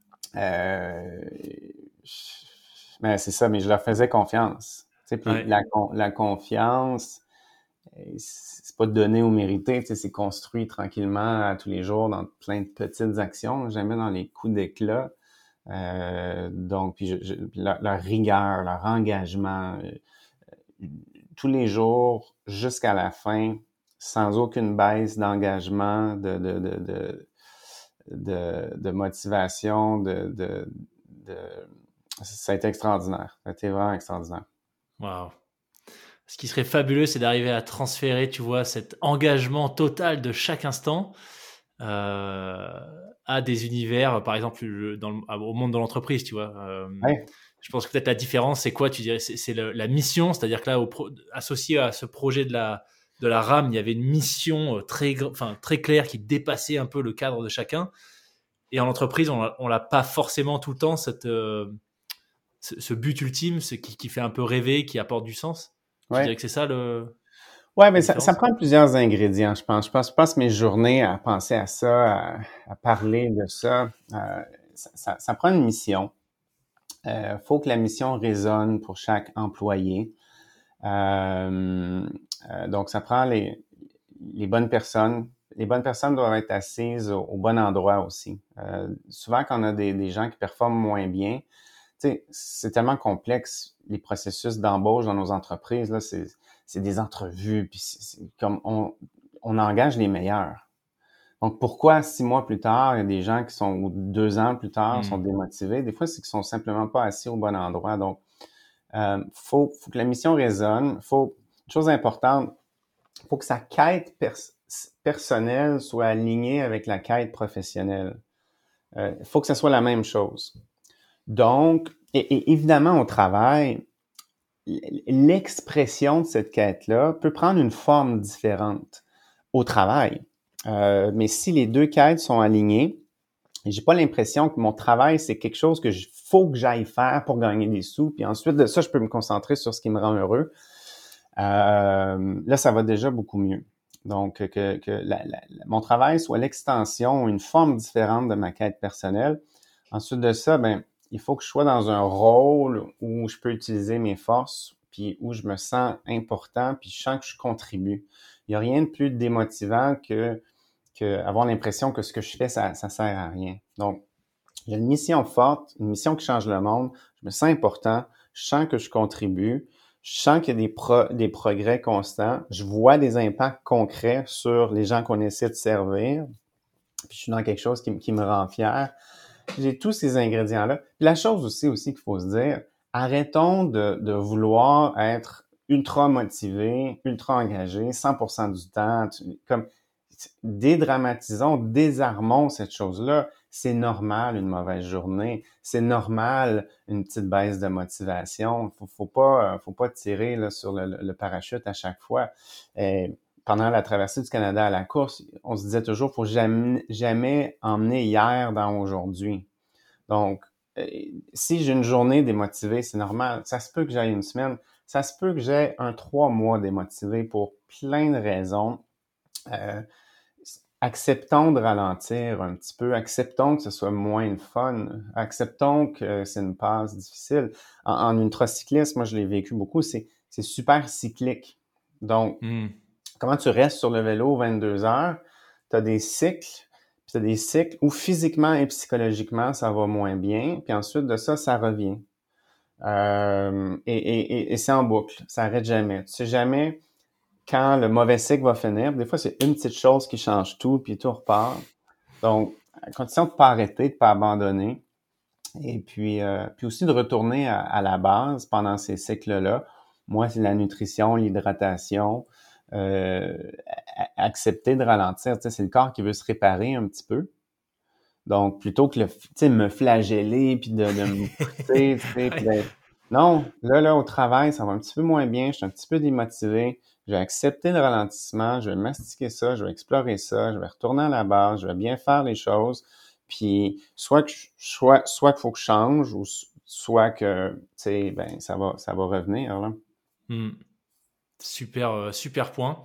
Euh, je- mais c'est ça, mais je leur faisais confiance. Tu sais, puis Ouais. la, la confiance, c'est pas donné ou mérité, tu sais, c'est construit tranquillement à tous les jours dans plein de petites actions, jamais dans les coups d'éclat. Euh, donc, puis je, je, leur, leur rigueur, leur engagement, euh, tous les jours jusqu'à la fin, sans aucune baisse d'engagement, de, de, de, de, de, de motivation, de, de, de... Ça a été extraordinaire. Ça a été vraiment extraordinaire. Wow. Ce qui serait fabuleux, c'est d'arriver à transférer, tu vois, cet engagement total de chaque instant euh, à des univers, par exemple, le- dans le- au monde de l'entreprise, tu vois. Euh, Ouais. je pense que peut-être la différence, c'est quoi, tu dirais, c'est, c'est le- la mission, c'est-à-dire que là, au pro- associé à ce projet de la, de la RAM, il y avait une mission euh, très, gr- enfin, très claire qui dépassait un peu le cadre de chacun. Et en entreprise, on l'a- on l'a pas forcément tout le temps, cette, euh, ce, ce but ultime, ce qui, qui fait un peu rêver, qui apporte du sens. Tu dirais Ouais. que c'est ça le, Ouais, la mais ça, ça différence? prend plusieurs ingrédients, je pense. Je passe, je passe mes journées à penser à ça, à, à parler de ça. Euh, ça, ça. Ça prend une mission. Euh, faut que la mission résonne pour chaque employé. Euh, euh, donc, ça prend les, les bonnes personnes. Les bonnes personnes doivent être assises au, au bon endroit aussi. Euh, souvent, quand on a des, des gens qui performent moins bien, tu sais, c'est tellement complexe, les processus d'embauche dans nos entreprises, là, c'est, c'est des entrevues, puis c'est, c'est comme on, on engage les meilleurs. Donc, pourquoi six mois plus tard, il y a des gens qui sont, ou deux ans plus tard, sont Hmm. démotivés? Des fois, c'est qu'ils sont simplement pas assis au bon endroit. Donc, euh, faut, faut que la mission résonne. Faut, une chose importante, faut que sa quête pers- personnelle soit alignée avec la quête professionnelle. Euh, il faut que ce soit la même chose. Donc, et, et évidemment, au travail, l'expression de cette quête-là peut prendre une forme différente au travail. Euh, mais si les deux quêtes sont alignées, j'ai pas l'impression que mon travail, c'est quelque chose que je faut que j'aille faire pour gagner des sous, puis ensuite de ça, je peux me concentrer sur ce qui me rend heureux. Euh, là, ça va déjà beaucoup mieux. Donc, que, que la, la, mon travail soit l'extension, une forme différente de ma quête personnelle. Ensuite de ça, ben, il faut que je sois dans un rôle où je peux utiliser mes forces, puis où je me sens important, puis je sens que je contribue. Il n'y a rien de plus démotivant que, que avoir l'impression que ce que je fais, ça, ça sert à rien. Donc, il y a une mission forte, une mission qui change le monde. Je me sens important, je sens que je contribue, je sens qu'il y a des, pro, des progrès constants, je vois des impacts concrets sur les gens qu'on essaie de servir, puis je suis dans quelque chose qui, qui me rend fier. J'ai tous ces ingrédients-là. Puis la chose aussi, aussi qu'il faut se dire, arrêtons de, de vouloir être ultra motivé, ultra engagé, cent pour cent du temps. Tu, comme dédramatisons, désarmons cette chose-là. C'est normal une mauvaise journée, c'est normal une petite baisse de motivation. Faut, faut pas, faut pas tirer là, sur le, le parachute à chaque fois. Et pendant la traversée du Canada à la course, on se disait toujours, faut jamais, jamais emmener hier dans aujourd'hui. Donc, euh, si j'ai une journée démotivée, c'est normal. Ça se peut que j'aille une semaine, ça se peut que j'aie un trois mois démotivé pour plein de raisons. Euh, acceptons de ralentir un petit peu, acceptons que ce soit moins le fun, acceptons que c'est une passe difficile. En, en ultracyclisme, moi je l'ai vécu beaucoup, c'est, c'est super cyclique. Donc, mm. comment tu restes sur le vélo vingt-deux heures, tu as des cycles, puis tu as des cycles où physiquement et psychologiquement ça va moins bien, puis ensuite de ça, ça revient. Euh, et, et, et c'est en boucle, ça n'arrête jamais. Tu sais jamais quand le mauvais cycle va finir. Des fois, c'est une petite chose qui change tout, puis tout repart. Donc, à condition de ne pas arrêter, de ne pas abandonner. Et puis, euh, puis aussi de retourner à, à la base pendant ces cycles-là. Moi, c'est la nutrition, l'hydratation, euh, accepter de ralentir. Tu sais, c'est le corps qui veut se réparer un petit peu. Donc, plutôt que le, tu sais, me flageller, puis de, de me pousser, tu sais, puis d'être... Non, là, là, au travail, ça va un petit peu moins bien, je suis un petit peu démotivé, je vais accepter le ralentissement, je vais mastiquer ça, je vais explorer ça, je vais retourner à la base, je vais bien faire les choses, puis soit que soit, soit qu'il faut que je change, ou soit que, tu sais, ben, ça va, ça va revenir, là. Mmh. Super, euh, super point.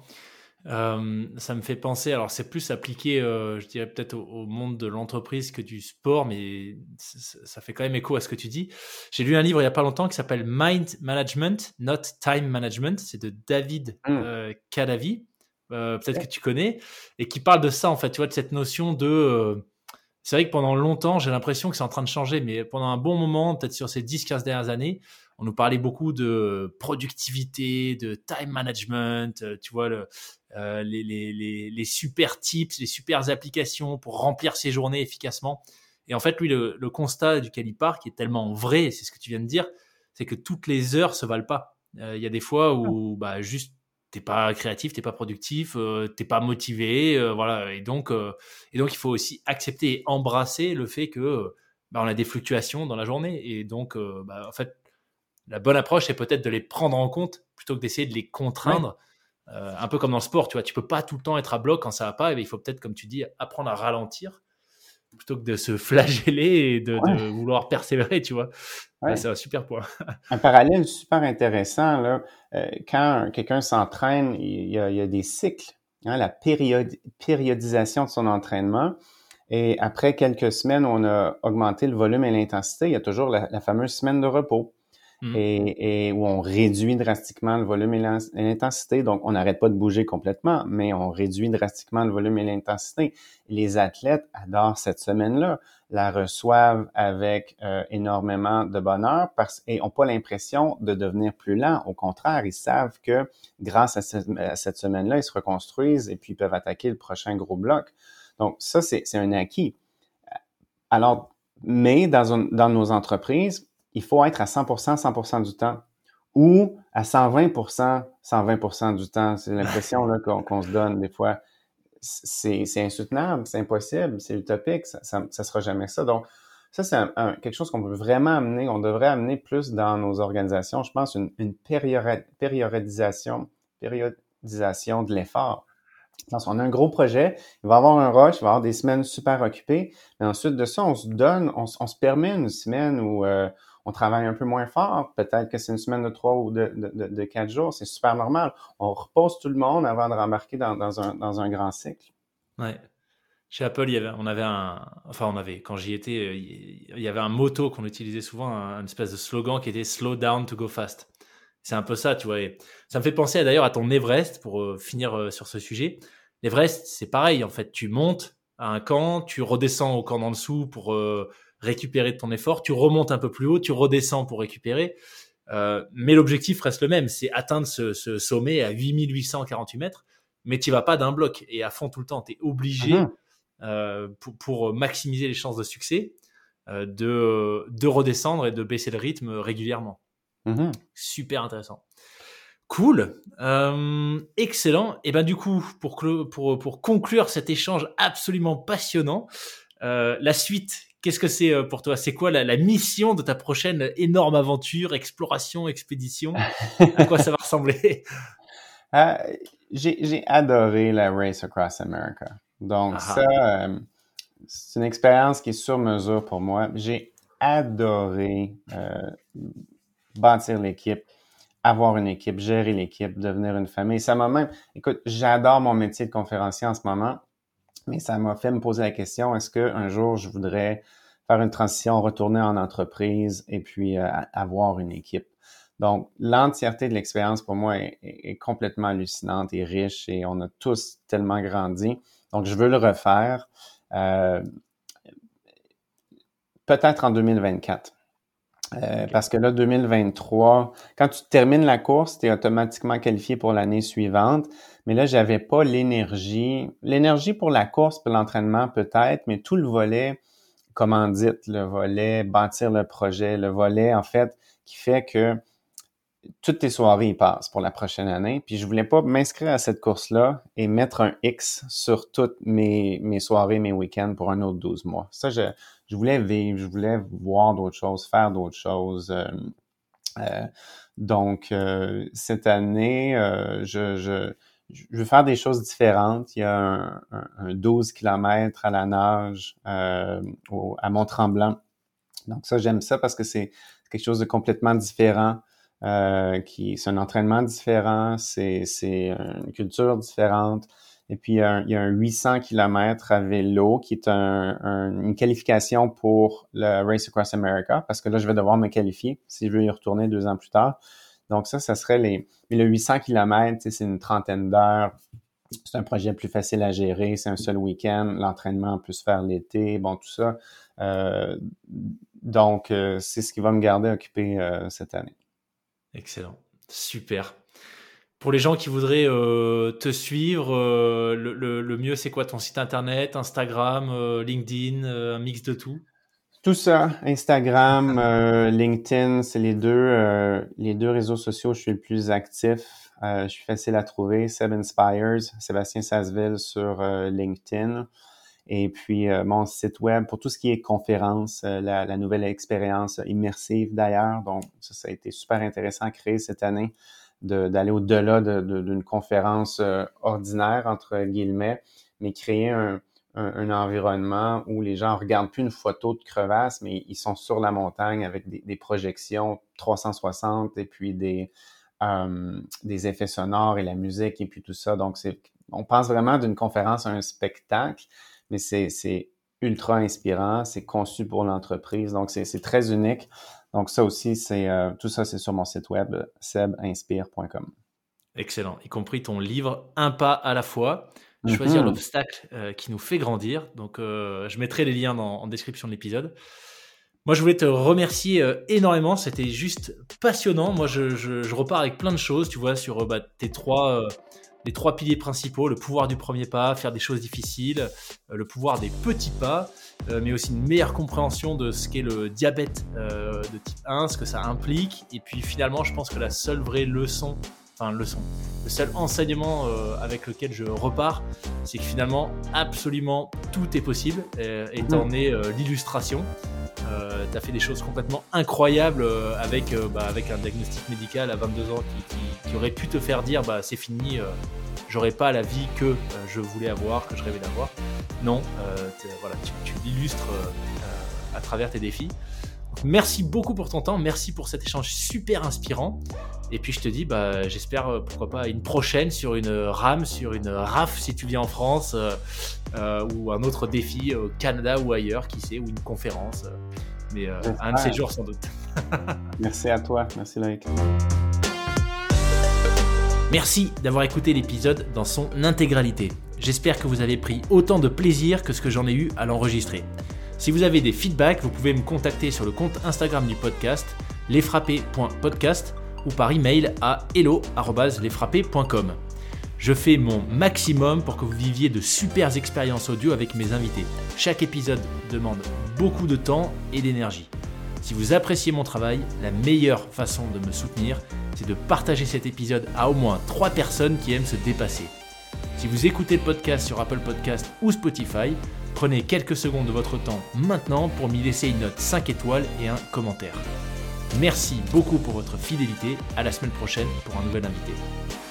Euh, ça me fait penser, alors c'est plus appliqué, euh, je dirais peut-être au, au monde de l'entreprise que du sport, mais ça, ça fait quand même écho à ce que tu dis. J'ai lu un livre il n'y a pas longtemps qui s'appelle Mind Management, Not Time Management. C'est de David mm. euh, Kadavi, euh, peut-être ouais. que tu connais, et qui parle de ça, en fait, tu vois, de cette notion de... Euh, c'est vrai que pendant longtemps, j'ai l'impression que c'est en train de changer, mais pendant un bon moment, peut-être sur ces dix quinze dernières années, on nous parlait beaucoup de productivité, de time management, tu vois, le, euh, les, les, les, les super tips, les super applications pour remplir ses journées efficacement. Et en fait, lui, le, le constat duquel il part, qui est tellement vrai, c'est ce que tu viens de dire, c'est que toutes les heures se valent pas. Il euh, y a des fois où bah, juste t'es pas créatif, t'es pas productif, euh, t'es pas motivé, euh, voilà. Et donc, euh, et donc, il faut aussi accepter et embrasser le fait que bah, on a des fluctuations dans la journée. Et donc, euh, bah, en fait, la bonne approche, c'est peut-être de les prendre en compte plutôt que d'essayer de les contraindre. Ouais. Euh, un peu comme dans le sport, tu vois, tu peux pas tout le temps être à bloc quand ça va pas. Et il faut peut-être, comme tu dis, apprendre à ralentir plutôt que de se flageller et de, ouais. de vouloir persévérer, tu vois. Ouais. Bah, c'est un super point. Un parallèle super intéressant, là. Euh, quand quelqu'un s'entraîne, il y a, il y a des cycles, hein, la périodi- périodisation de son entraînement. Et après quelques semaines, on a augmenté le volume et l'intensité. Il y a toujours la, la fameuse semaine de repos. Mmh. Et, et où on réduit drastiquement le volume et l'intensité. Donc, on n'arrête pas de bouger complètement, mais on réduit drastiquement le volume et l'intensité. Les athlètes adorent cette semaine-là, la reçoivent avec euh, énormément de bonheur parce, et n'ont pas l'impression de devenir plus lents. Au contraire, ils savent que grâce à, ce, à cette semaine-là, ils se reconstruisent et puis ils peuvent attaquer le prochain gros bloc. Donc, ça, c'est, c'est un acquis. Alors, mais dans, un, dans nos entreprises, il faut être à cent pour cent, cent pour cent du temps ou à cent vingt pour cent, cent vingt pour cent du temps. C'est l'impression là, qu'on, qu'on se donne des fois. C'est, c'est insoutenable, c'est impossible, c'est utopique, ça, ça, ça sera jamais ça. Donc, ça, c'est un, un, quelque chose qu'on peut vraiment amener, on devrait amener plus dans nos organisations. Je pense une, une périori- périodisation, périodisation de l'effort. Quand on a un gros projet, il va y avoir un rush, il va y avoir des semaines super occupées, mais ensuite de ça, on se donne, on, on se permet une semaine où euh, on travaille un peu moins fort. Peut-être que c'est une semaine de trois ou de, de, de, de quatre jours, c'est super normal. On repose tout le monde avant de rembarquer dans, dans, un, dans un grand cycle. Ouais. Chez Apple, il y avait, on avait un, enfin on avait, quand j'y étais, il y avait un motto qu'on utilisait souvent, un, une espèce de slogan qui était "Slow down to go fast". C'est un peu ça, tu vois. Et ça me fait penser d'ailleurs à ton Everest pour euh, finir euh, sur ce sujet. L'Everest, c'est pareil, en fait, tu montes à un camp, tu redescends au camp d'en dessous pour euh, récupérer de ton effort, tu remontes un peu plus haut, tu redescends pour récupérer. Euh, mais l'objectif reste le même, c'est atteindre ce, ce sommet à huit mille huit cent quarante-huit mètres, mais tu vas pas d'un bloc et à fond tout le temps. Tu es obligé, mm-hmm. euh, pour, pour maximiser les chances de succès, euh, de, de redescendre et de baisser le rythme régulièrement. Mm-hmm. Super intéressant. Cool, euh, excellent. Et ben du coup, pour, clo- pour, pour conclure cet échange absolument passionnant, euh, la suite, qu'est-ce que c'est euh, pour toi? C'est quoi la, la mission de ta prochaine énorme aventure, exploration, expédition? À quoi ça va ressembler? Euh, j'ai, j'ai adoré la Race Across America. Donc Ah ça, ah, euh, c'est une expérience qui est sur mesure pour moi. J'ai adoré euh, bâtir l'équipe, avoir une équipe, gérer l'équipe, devenir une famille. Ça m'a même, écoute, j'adore mon métier de conférencier en ce moment, mais ça m'a fait me poser la question, est-ce qu'un jour je voudrais faire une transition, retourner en entreprise et puis euh, avoir une équipe? Donc, l'entièreté de l'expérience pour moi est, est, est complètement hallucinante et riche et on a tous tellement grandi. Donc, je veux le refaire, euh, peut-être en deux mille vingt-quatre. Euh, ok. parce que là, deux mille vingt-trois, quand tu termines la course, tu es automatiquement qualifié pour l'année suivante. Mais là, j'avais pas l'énergie. L'énergie pour la course, pour l'entraînement peut-être, mais tout le volet commandite, le volet bâtir le projet, le volet, en fait, qui fait que toutes tes soirées y passent pour la prochaine année. Puis je voulais pas m'inscrire à cette course-là et mettre un X sur toutes mes, mes soirées, mes week-ends pour un autre douze mois. Ça, je, je voulais vivre, je voulais voir d'autres choses, faire d'autres choses. Euh, euh, donc, euh, cette année, euh, je, je, je veux faire des choses différentes. Il y a un, un, un douze kilomètres à la nage euh, au, à Mont-Tremblant. Donc ça, j'aime ça parce que c'est quelque chose de complètement différent. Euh, qui c'est un entraînement différent, c'est c'est une culture différente. Et puis il y a un, il y a un huit cents kilomètres à vélo qui est un, un, une qualification pour le Race Across America parce que là je vais devoir me qualifier si je veux y retourner deux ans plus tard. Donc ça, ça serait les. Mais le huit cents kilomètres, c'est une trentaine d'heures. C'est un projet plus facile à gérer, c'est un seul week-end, l'entraînement peut se faire l'été, bon tout ça. Euh, donc euh, c'est ce qui va me garder occupé euh, cette année. Excellent, super. Pour les gens qui voudraient euh, te suivre, euh, le, le, le mieux c'est quoi? Ton site internet, Instagram, euh, LinkedIn, euh, un mix de tout? Tout ça, Instagram, euh, LinkedIn, c'est les deux euh, les deux réseaux sociaux où je suis le plus actif. Euh, je suis facile à trouver. Seb Inspires, Sébastien Sasseville sur euh, LinkedIn. Et puis euh, mon site web pour tout ce qui est conférence, euh, la, la nouvelle expérience immersive d'ailleurs. Donc ça, ça a été super intéressant à créer cette année, de, d'aller au-delà de, de, d'une conférence euh, ordinaire entre guillemets, mais créer un Un, un environnement où les gens regardent plus une photo de crevasse, mais ils sont sur la montagne avec des, des projections trois cent soixante et puis des, euh, des effets sonores et la musique et puis tout ça. Donc, c'est, on pense vraiment d'une conférence à un spectacle, mais c'est, c'est ultra inspirant, c'est conçu pour l'entreprise, donc c'est, c'est très unique. Donc, ça aussi, c'est euh, tout ça, c'est sur mon site web, seb inspire point com. Excellent, y compris ton livre Un pas à la fois, choisir Mm-hmm. l'obstacle euh, qui nous fait grandir. Donc, euh, je mettrai les liens dans, en description de l'épisode. Moi, je voulais te remercier euh, énormément. C'était juste passionnant. Moi, je, je, je repars avec plein de choses, tu vois, sur euh, bah, tes trois, euh, les trois piliers principaux, le pouvoir du premier pas, faire des choses difficiles, euh, le pouvoir des petits pas, euh, mais aussi une meilleure compréhension de ce qu'est le diabète euh, de type un, ce que ça implique. Et puis, finalement, je pense que la seule vraie leçon Enfin, leçon. Le seul enseignement euh, avec lequel je repars, c'est que finalement, absolument tout est possible, euh, et t'en es euh, l'illustration. Euh, t'as fait des choses complètement incroyables euh, avec, euh, bah, avec un diagnostic médical à vingt-deux ans qui, qui, qui aurait pu te faire dire bah, c'est fini, euh, j'aurais pas la vie que euh, je voulais avoir, que je rêvais d'avoir. Non, euh, voilà, tu, tu l'illustres euh, à travers tes défis. Merci beaucoup pour ton temps, merci pour cet échange super inspirant. Et puis je te dis, bah, j'espère, pourquoi pas, une prochaine sur une rame, sur une R A F si tu viens en France, euh, euh, ou un autre défi au Canada ou ailleurs, qui sait, ou une conférence. Euh, mais euh, un de ces jours sans doute. Merci à toi, merci Loïc. Merci d'avoir écouté l'épisode dans son intégralité. J'espère que vous avez pris autant de plaisir que ce que j'en ai eu à l'enregistrer. Si vous avez des feedbacks, vous pouvez me contacter sur le compte Instagram du podcast, lesfrappés point podcast, ou par email à hello arobase lesfrappés point com. Je fais mon maximum pour que vous viviez de super expériences audio avec mes invités. Chaque épisode demande beaucoup de temps et d'énergie. Si vous appréciez mon travail, la meilleure façon de me soutenir, c'est de partager cet épisode à au moins trois personnes qui aiment se dépasser. Si vous écoutez le podcast sur Apple Podcasts ou Spotify, prenez quelques secondes de votre temps maintenant pour m'y laisser une note cinq étoiles et un commentaire. Merci beaucoup pour votre fidélité. À la semaine prochaine pour un nouvel invité.